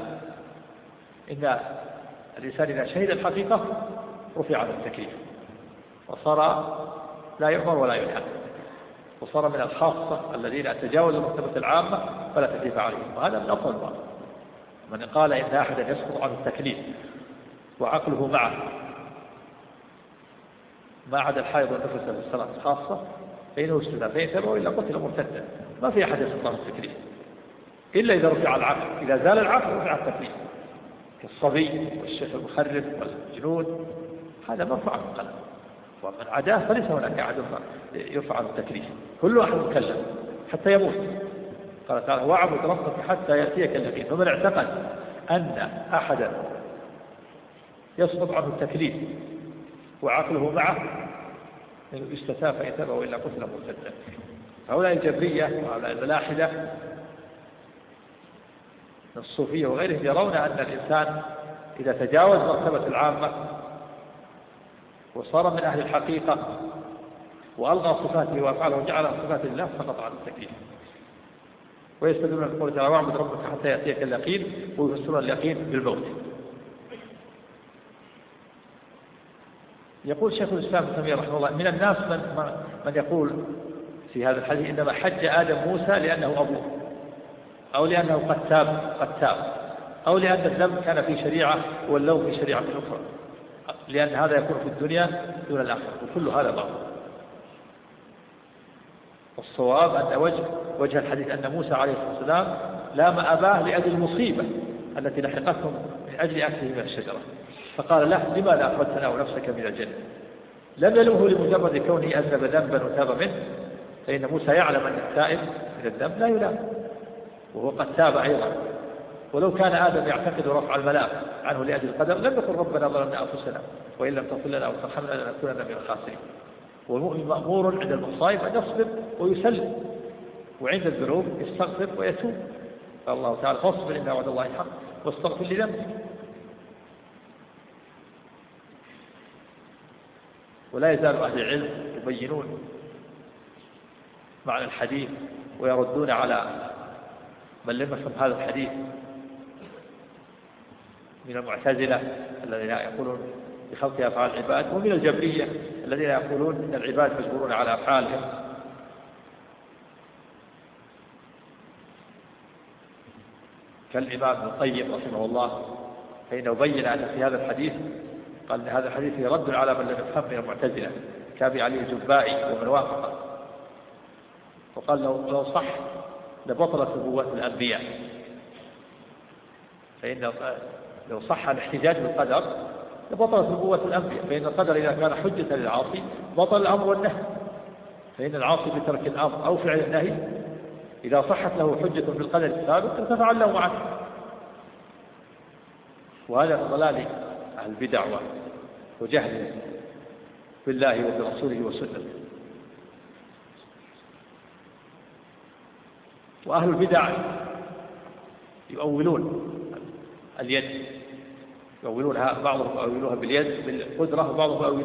إن الإنسان إذا شهد الحقيقة رفع عن التكليف وصار لا يؤمر ولا ينهى، وصار من الخاصة الذين تجاوزوا مرتبة العامة فلا تكليف عليهم، وهذا من أفضل الظن. من قال إن أحدا يسقط عن التكليف وعقله معه ما عدا الحائض والنفس في الصلاة خاصة فإنه استدى، فإن تبعوا إلا قتل مرتدا، ما في أحد يسقط عن التكليف إلا إذا رفع العقل، إذا زال العقل رفع التكليف، كالصبي والشيخ المخرف والجنود هذا مرفوع عن القلم، ومن عداه فليس هناك أحد يرفع عن التكليف، كل واحد مكلف حتى يموت. قال تعالى واعبد ربك حتى يأتيك اليقين، فمن اعتقد أن أحدا يسقط عنه التكليف وعقله معه إنه استتاب فإن تبعوا إلا قتل مرتدا. هؤلاء الجبرية وهؤلاء الملاحدة الصوفية وغيرهم يرون أن الإنسان إذا تجاوز مرتبة العامة وصار من أهل الحقيقة وألغى صفاته وأفعاله وجعل صفات الله سقط عن التكليف، ويستدلون بقوله تعالى واعبد ربك حتى يأتيك اليقين، ويفسرون اليقين بالموت. يقول شيخ الإسلام ابن تيمية رحمه الله من الناس من يقول في هذا الحديث إنما حج آدم موسى لأنه أبوه، أو لأنه قد تاب، أو لأن الذنب كان في شريعة واللوم في شريعة أخرى، لأن هذا يكون في الدنيا دون الآخرة، وكل هذا باطل. والصواب أن وجه الحديث أن موسى عليه الصلاة والسلام لام أباه لأجل المصيبة التي لحقتهم من أجل أكله من الشجرة، فقال له لماذا أخرجتنا ونفسك من الجنة؟ لم يلومه لمجرد كونه أذنب ذنبا وتاب منه، فإن موسى يعلم أن التائب من الذنب لا يلام، وهو قد تاب أيضا. ولو كان آدم يعتقد رفع الملام عنه لأجل القدر لم يقل ربنا ظلمنا أنفسنا وإن لم تغفر لنا وترحمنا لنكونن من الخاسرين. والمؤمن مأمور عند المصائب أن يصبر ويسلم، وعند الذنوب يستغفر ويتوب. قال الله تعالى فاصبر إن وعد الله حق واستغفر لذنبك. ولا يزال أهل العلم يبينون معنى الحديث ويردون على من لم يفهم هذا الحديث من المعتزلة الذين يقولون بخلق أفعال العباد، ومن الجبرية الذين يقولون إن العباد مجبورون على أفعالهم. كالإمام ابن القيم رحمه الله فإنه بين أن في هذا الحديث قال إن هذا الحديث يرد على من لم يفهم من المعتزلة كأبي علي الجبائي ومن وافقه، وقال لو صح لبطلت نبوات الأنبياء، فإن لو صح الاحتجاج بالقدر لبطلت نبوة الأنبياء، فإن القدر إذا كان حجة للعاصي بطل الأمر والنهي، فإن العاصي بترك الأمر أو فعل النهي إذا صحت له حجة بالقدر السابق ارتفع له عنه. وهذا من ضلال أهل البدع وجهل بالله وبرسوله وسنته. وأهل البدع يؤولون اليد، يؤولونها، بعضهم يؤولوها باليد بالقدرة، وبعضهم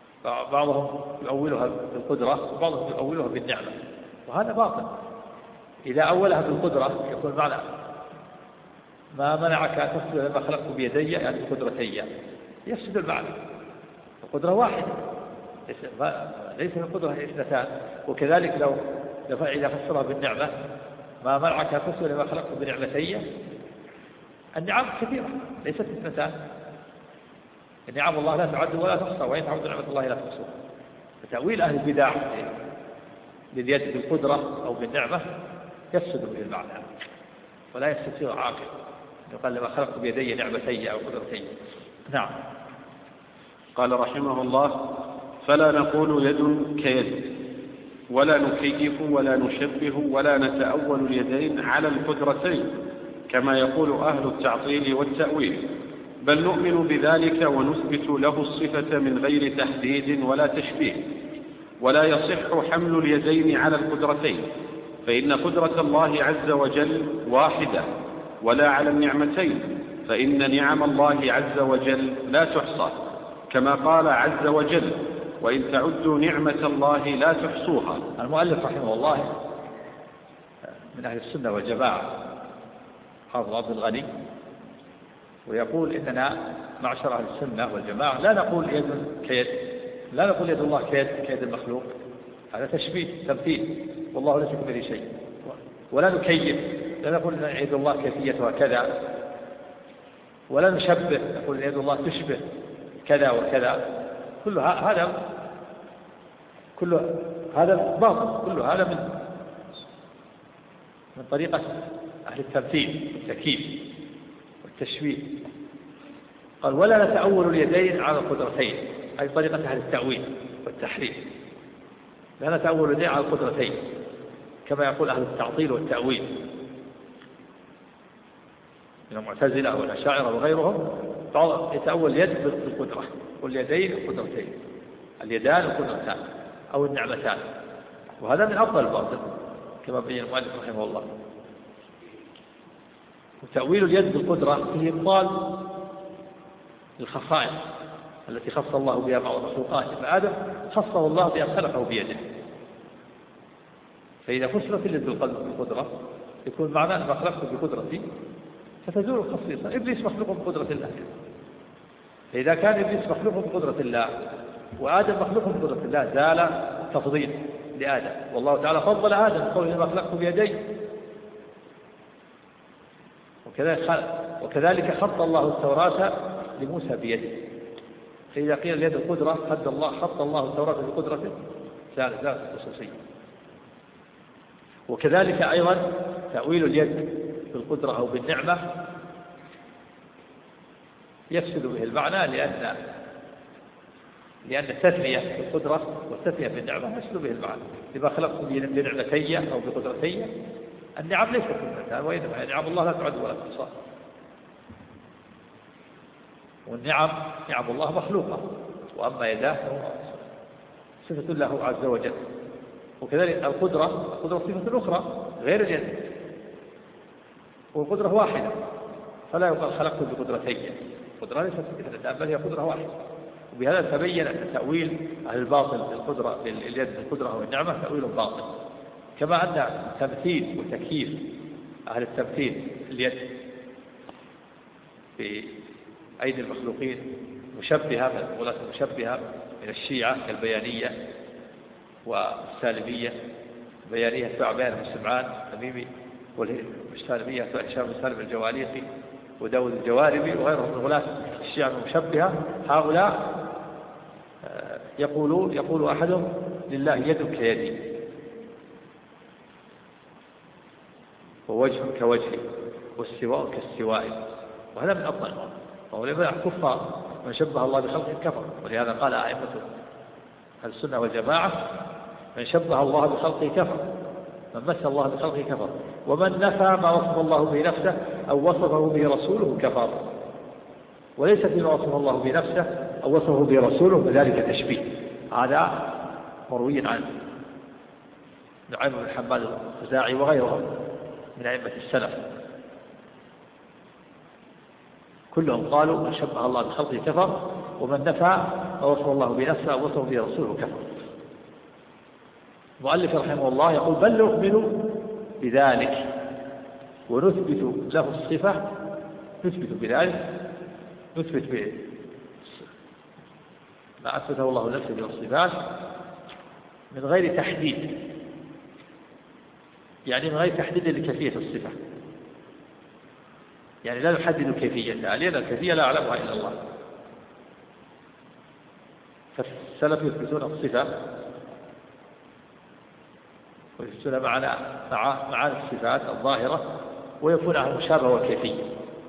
يؤولوها بالقدرة، وبعضهم يؤولوها بالنعمة، وهذا باطل. إذا أولها بالقدرة يكون معنى ما منعك أن تسجد لما خلقت بيدي يعني بقدرتي، يفسد المعنى. القدرة واحدة ليس القدرة اثنتان. وكذلك لو إذا فسرها بالنعمة ما منعك أن تسجد لما خلقت بنعمتي، النعم كثيرة ليست اثنتان. نعم الله لا تعد ولا تحصى، وإن تعد نعمة الله لا تحصى. فتأويل أهل البدع لليد بالقدرة أو بالنعمة يفسد به المعنى، ولا يستطيع عاقل يقال لما خلقت بيدي نعمتي أو قدرتي. نعم. قال رحمه الله: فلا نقول يد كيد، ولا نكيف ولا نشبه ولا نتأول اليدين على القدرتين كما يقول أهل التعطيل والتأويل، بل نؤمن بذلك ونثبت له الصفة من غير تحديد ولا تشبيه. ولا يصح حمل اليدين على القدرتين، فإن قدرة الله عز وجل واحدة، ولا على النعمتين، فإن نعم الله عز وجل لا تحصى، كما قال عز وجل: وإن تعدوا نعمة الله لا تحصوها. المؤلف رحمه الله من أهل السنة والجماعة حافظ عبد الغني، ويقول إننا معشر أهل السنة والجماعة لا نقول يد كيد، لا نقول يد الله كيد المخلوق، هذا تشبيه تمثيل، والله ليس كمثله شيء. ولا نكيف، لا نقول إن يد الله كيفيتها كذا، ولا نشبه نقول إن يد الله تشبه كذا وكذا. كل هذا باطل، كل هذا من طريقة أهل التمثيل والتكييف والتشبيه. قال: ولا نتأول اليدين على القدرتين، أي طريقة أهل التأويل والتحريف. لا نتأول اليدين على القدرتين كما يقول أهل التعطيل والتأويل من المعتزلة والأشاعرة وغيرهم. يتأول اليد بالقدرة واليدين القدرتين، اليدان القدرتان أو النعمتان، وهذا من أفضل الباطل كما بين المؤلف رحمه الله. وتأويل اليد بالقدرة فيه إبطال الخصائص التي خص الله بها بعض المخلوقات. فآدم خصه الله بأن خلقه بيده، فإذا فسرت اليد بالقدرة يكون معناه أن ما خلقته بقدرتي فتزول الخصيصة. إبليس مخلوق بقدرة الله، فإذا كان إبليس مخلوق بقدرة الله وآدم مخلوق بقدرة الله زال تفضيل لآدم، والله تعالى فضل آدم قوله ما خلقته بيدي. وكذلك خط الله التوراة لموسى بيده، فإذا قيل اليد القدرة خط الله التوراة بقدرته زالت الخصوصية. وكذلك أيضا تأويل اليد بالقدرة أو بالنعمة يفسد به المعنى، لأن التثنية بالقدرة والتثنية بالنعمة يفسد به المعنى. لما خلقت بنعمتي أو بقدرتي، النعم ليست نعمتان، وإنما نعم الله لا تعد ولا تحصى. والنعم نعم الله مخلوقة، وأما يداه صفة له عز وجل. وكذلك القدرة صفة أخرى غير اليد، والقدرة واحدة، فلا يقال خلقت بقدرتي. القدرة ليست اثنتان بل هي قدرة واحدة. وبهذا تبين أن تأويل أهل الباطل بالقدرة باليد بالقدرة والنعمة تأويل باطل، كما أن تمثيل وتكييف أهل التمثيل اليد في أيدي المخلوقين مشبهة، الغلاة المشبهة من الشيعة كالبيانية والسالمية. البيانية تبع بيان بن سمعان التميمي، والسالمية تبع هشام بن سالم الجواليقي وداود الجواربي وغيرهم من غلاة الشيعة المشبهة. هؤلاء يقول أحدهم لله يد كيدي ووجه كوجهي والسواء كالسواء، وهذا من أفضل المعنى. وهو كفار من شبه الله بخلقه كفر، ولهذا قال أئمة أهل السنة والجماعة: من شبه الله بخلقه كفر، من مس الله بخلقه كفر، ومن نفى ما وصف الله به نفسه أو وصفه به رسوله كفر. وليس فيما وصف الله به نفسه أو وصفه به رسوله بذلك تشبيه. هذا مروي عن نعيم بن حماد الخزاعي وغيرهم من أئمة السلف، كلهم قالوا من شبه الله بخلقه كفر، ومن نفى ما وصف الله بنفسه أو وصفه به رسوله كفر. المؤلف رحمه الله يقول: بل نؤمن بذلك ونثبت له الصفة، نثبت بذلك، نثبت ما أثبته الله نفسه من الصفات من غير تحديد، يعني من غير تحديد لكيفية الصفة، يعني لا نحدد كيفيتها لأن الكيفية لا يعلمها إلا الله. فالسلف يثبتون الصفة ويثبتون معاني الصفات الظاهرة ويكون على المشابهة والكيفية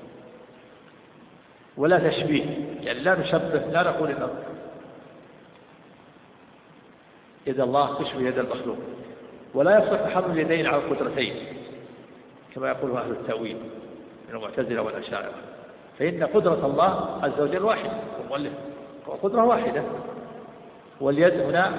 ولا تشبيه، يعني لا نشبه، لا نقول إن يد الله تشبه يد المخلوق، ولا يصح تحمل اليدين على القدرتين كما يقول أهل التأويل من المعتزلة والأشاعرة، فإن قدرة الله عز وجل واحدة وقدرة واحدة، واليد هنا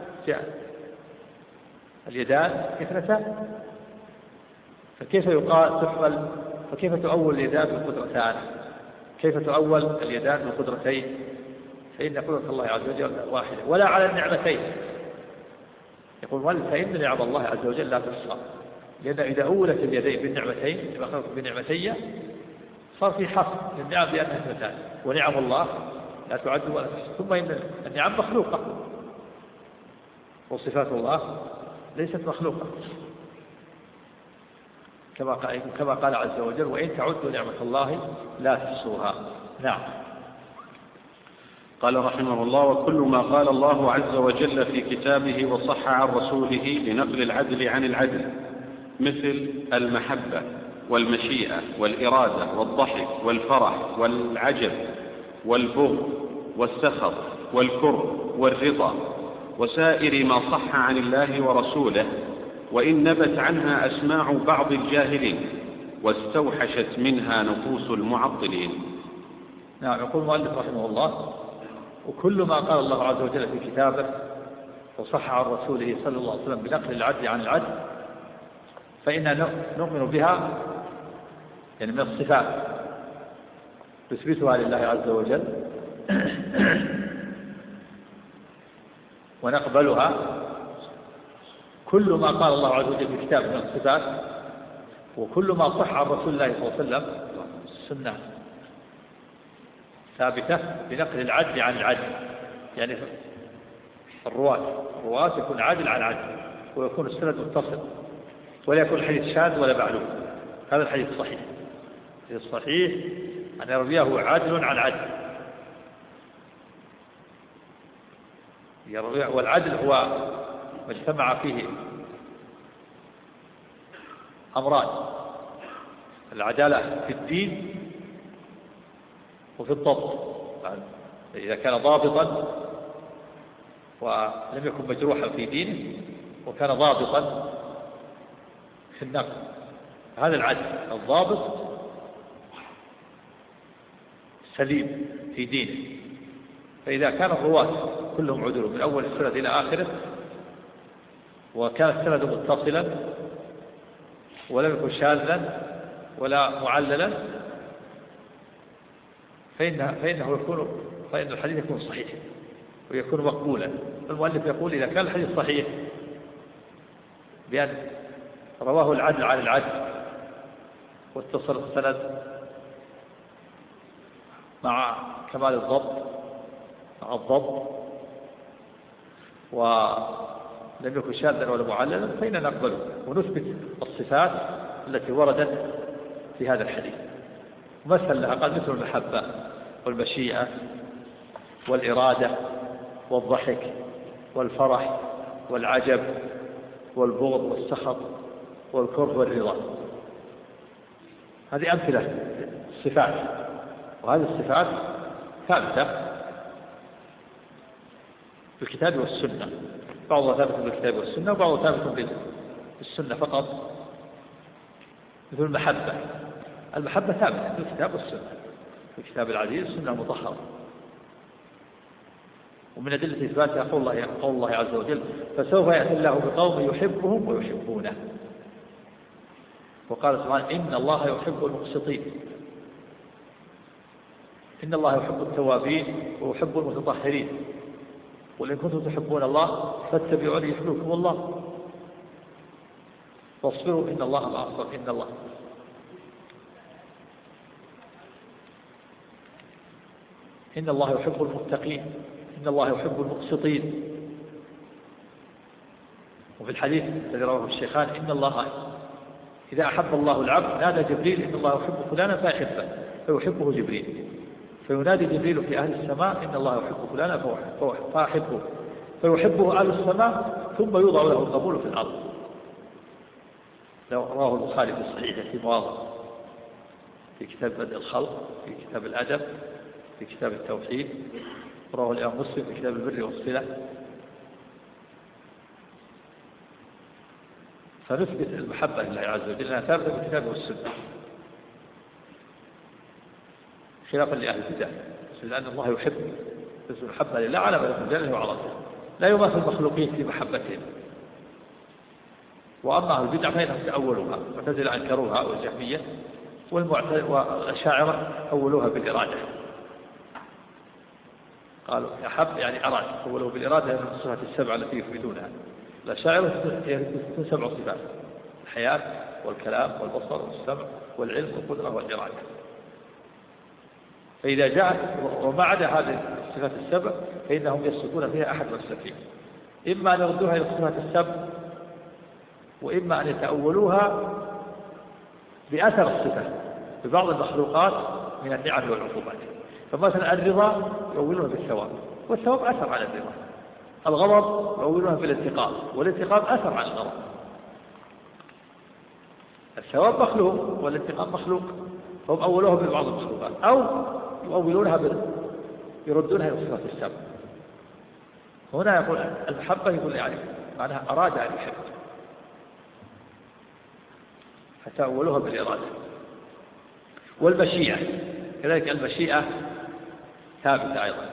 اليدان اثنتان، فكيف يقال تحمل، فكيف تؤول اليدان بالقدرتان، كيف تؤول اليدان بالقدرتين؟ فإن قدرة الله عز وجل واحدة. ولا على النعمتين، يقول فإن نعم الله عز وجل لا تحصى، لأن إذا أولت اليدين بالنعمتين بنعمتي صار في حصر للنعم بأنها اثنتان، ونعم الله لا تعد ولا تحصى. ثم إن النعم مخلوقة وصفات الله ليست مخلوقة كما قال عز وجل وإن تعدوا نعمة الله لا تحصوها. نعم. قال رحمه الله: وكل ما قال الله عز وجل في كتابه وصح عن رسوله لنقل العدل عن العدل، مثل المحبة والمشيئة والإرادة والضحك والفرح والعجب والبغض والسخط والكره والرضا وسائر ما صح عن الله ورسوله، وإن نبت عنها أسماع بعض الجاهلين واستوحشت منها نفوس المعطلين. نعم. يقول المؤلف رحمه الله: وكل ما قال الله عز وجل في كتابه وصح عن رسوله صلى الله عليه وسلم بنقل العدل عن العدل فإننا نؤمن بها، يعني من الصفات نثبتها لله عز وجل ونقبلها. كل ما قال الله عز وجل في كتابه من الصفات وكل ما صح عن رسول الله صلى الله عليه وسلم السنة ثابتة بنقل العدل عن العدل، يعني الرواة يكون عدل عن عدل ويكون السند متصل ولا يكون الحديث شاذ ولا معلوم. هذا الحديث الصحيح. الحديث الصحيح أن يرويه عدل عن عدل، والعدل هو ما اجتمع فيه أمران: العدالة في الدين وفي الضبط، إذا كان ضابطا ولم يكن مجروحا في دينه وكان ضابطا في النقل، هذا العدل الضابط سليم في دينه. فإذا كان الرواة كلهم عدول من أول السند إلى آخره وكان السند متصلا ولم يكن شاذا ولا معللا فإن الحديث يكون صحيح ويكون مقبولا. المؤلف يقول: إذا كان الحديث صحيح بأن رواه العدل عن العدل واتصل السند مع كمال الضبط مع الضبط ولم يكن شاذا ولا معللا، فإننا نقبله ونثبت الصفات التي وردت في هذا الحديث. مثل لها قال: مثل المحبة والمشيئة والإرادة والضحك والفرح والعجب والبغض والسخط والكره والرضا. هذه أمثلة الصفات، وهذه الصفات ثابتة في الكتاب والسنة، بعضها ثابت في الكتاب والسنة وبعضها ثابت في السنة فقط. مثل المحبة ثابتة في الكتاب والسنة، في الكتاب العزيز والسنة المطهرة. ومن أدلة إثباتها قول الله عز وجل: فسوف يأتي الله بقوم يحبهم ويحبونه. وقال سبحانه: إن الله يحب المقسطين، إن الله يحب التوابين ويحب المتطهرين، قل إن كنتم تحبون الله فاتبعوني يحببكم الله. فاصبروا إن الله مع الصابرين. إن الله يحب المتقين، إن الله يحب المقسطين. وفي الحديث الذي رواه الشيخان إن الله إذا أحب الله العبد نادى جبريل إن الله يحب فلانا فيحبه فيحبه جبريل، فينادي جبريل في أهل السماء إن الله يحب فلانا فأحبه فيحبه أهل السماء ثم يوضع له القبول في الأرض. رواه البخاري في الصحيح في مواضع، في كتاب بدء الخلق، في كتاب الأدب، في كتاب التوحيد، رواه الإمام مسلم في كتاب البر والصلة. فنثبت المحبة لله عز وجل أنها ثابتة بالكتاب والسنة خلافا لأهل البدع، لأن الله يحب، بس المحبة لله على ملك جلاله وعظمته، لا يماثل المخلوقين في محبتهم. وأما أهل البدع فإنهم تأولوها، المعتزلة أنكروها والجهمية، والأشاعرة أولوها بالإرادة، قالوا أحب يعني أراد، أولوه بالإرادة من الصفات السبعة التي يفردونها. الأشاعرة يثبتون 7 صفات: الحياة والكلام والبصر والسمع والعلم والقدرة والإرادة. فإذا جاءت وما عدا هذه الصفات السبع فإنهم يسلكون فيها أحد مسلكين: إما أن يردوها إلى الصفات السبع، وإما أن يتأولوها بأثر الصفة ببعض المخلوقات من النعم والعقوبات. فمثلا الرضا يؤولونها بالثواب، والثواب أثر على الرضا. الغضب يؤولونها بالانتقام، والانتقام أثر على الغضب. الثواب مخلوق والانتقام مخلوق، فهم أولوها ببعض المخلوقات، أو يؤولونها يردونها إلى الصفات السبع. هنا يقول المحبة، يقول يعني معناها أراد أن يحب، حتى أولوها بالإرادة. والمشيئة كذلك، المشيئة ثابتة أيضا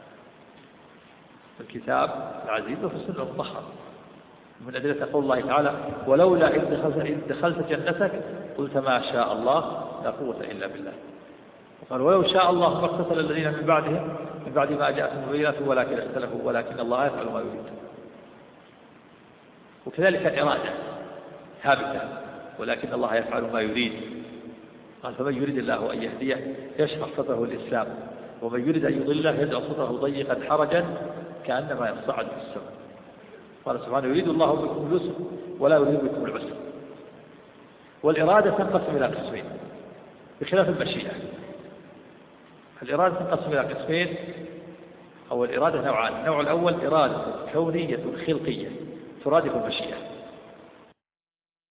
في الكتاب العزيز وفي السنة المطهرة. من أدلة قول الله تعالى: ولولا إذ دخلت جنتك قلت ما شاء الله لا قوة إلا بالله. وقال: ولو شاء الله ما اقتتل الذين من بعدهم من بعد ما جاءتهم البينات ولكن اختلفوا ولكن الله يفعل ما يريد. وكذلك الإرادة ثابتة ولكن الله يفعل ما يريد. قال: فمن يريد الله أن يهديه يشرح صدره الإسلام، ومن يريد أن يضله يجعل صدره ضيقا حرجا كأنما يصعد في السماء. قال سبحانه: يريد الله بكم اليسر ولا يريد بكم العسر. والإرادة تنقسم إلى قسمين بخلاف المشيئة. الإرادة تنقسم إلى قسمين، أو الإرادة نوعان: النوع الأول إرادة كونية خلقية ترادف المشيئة،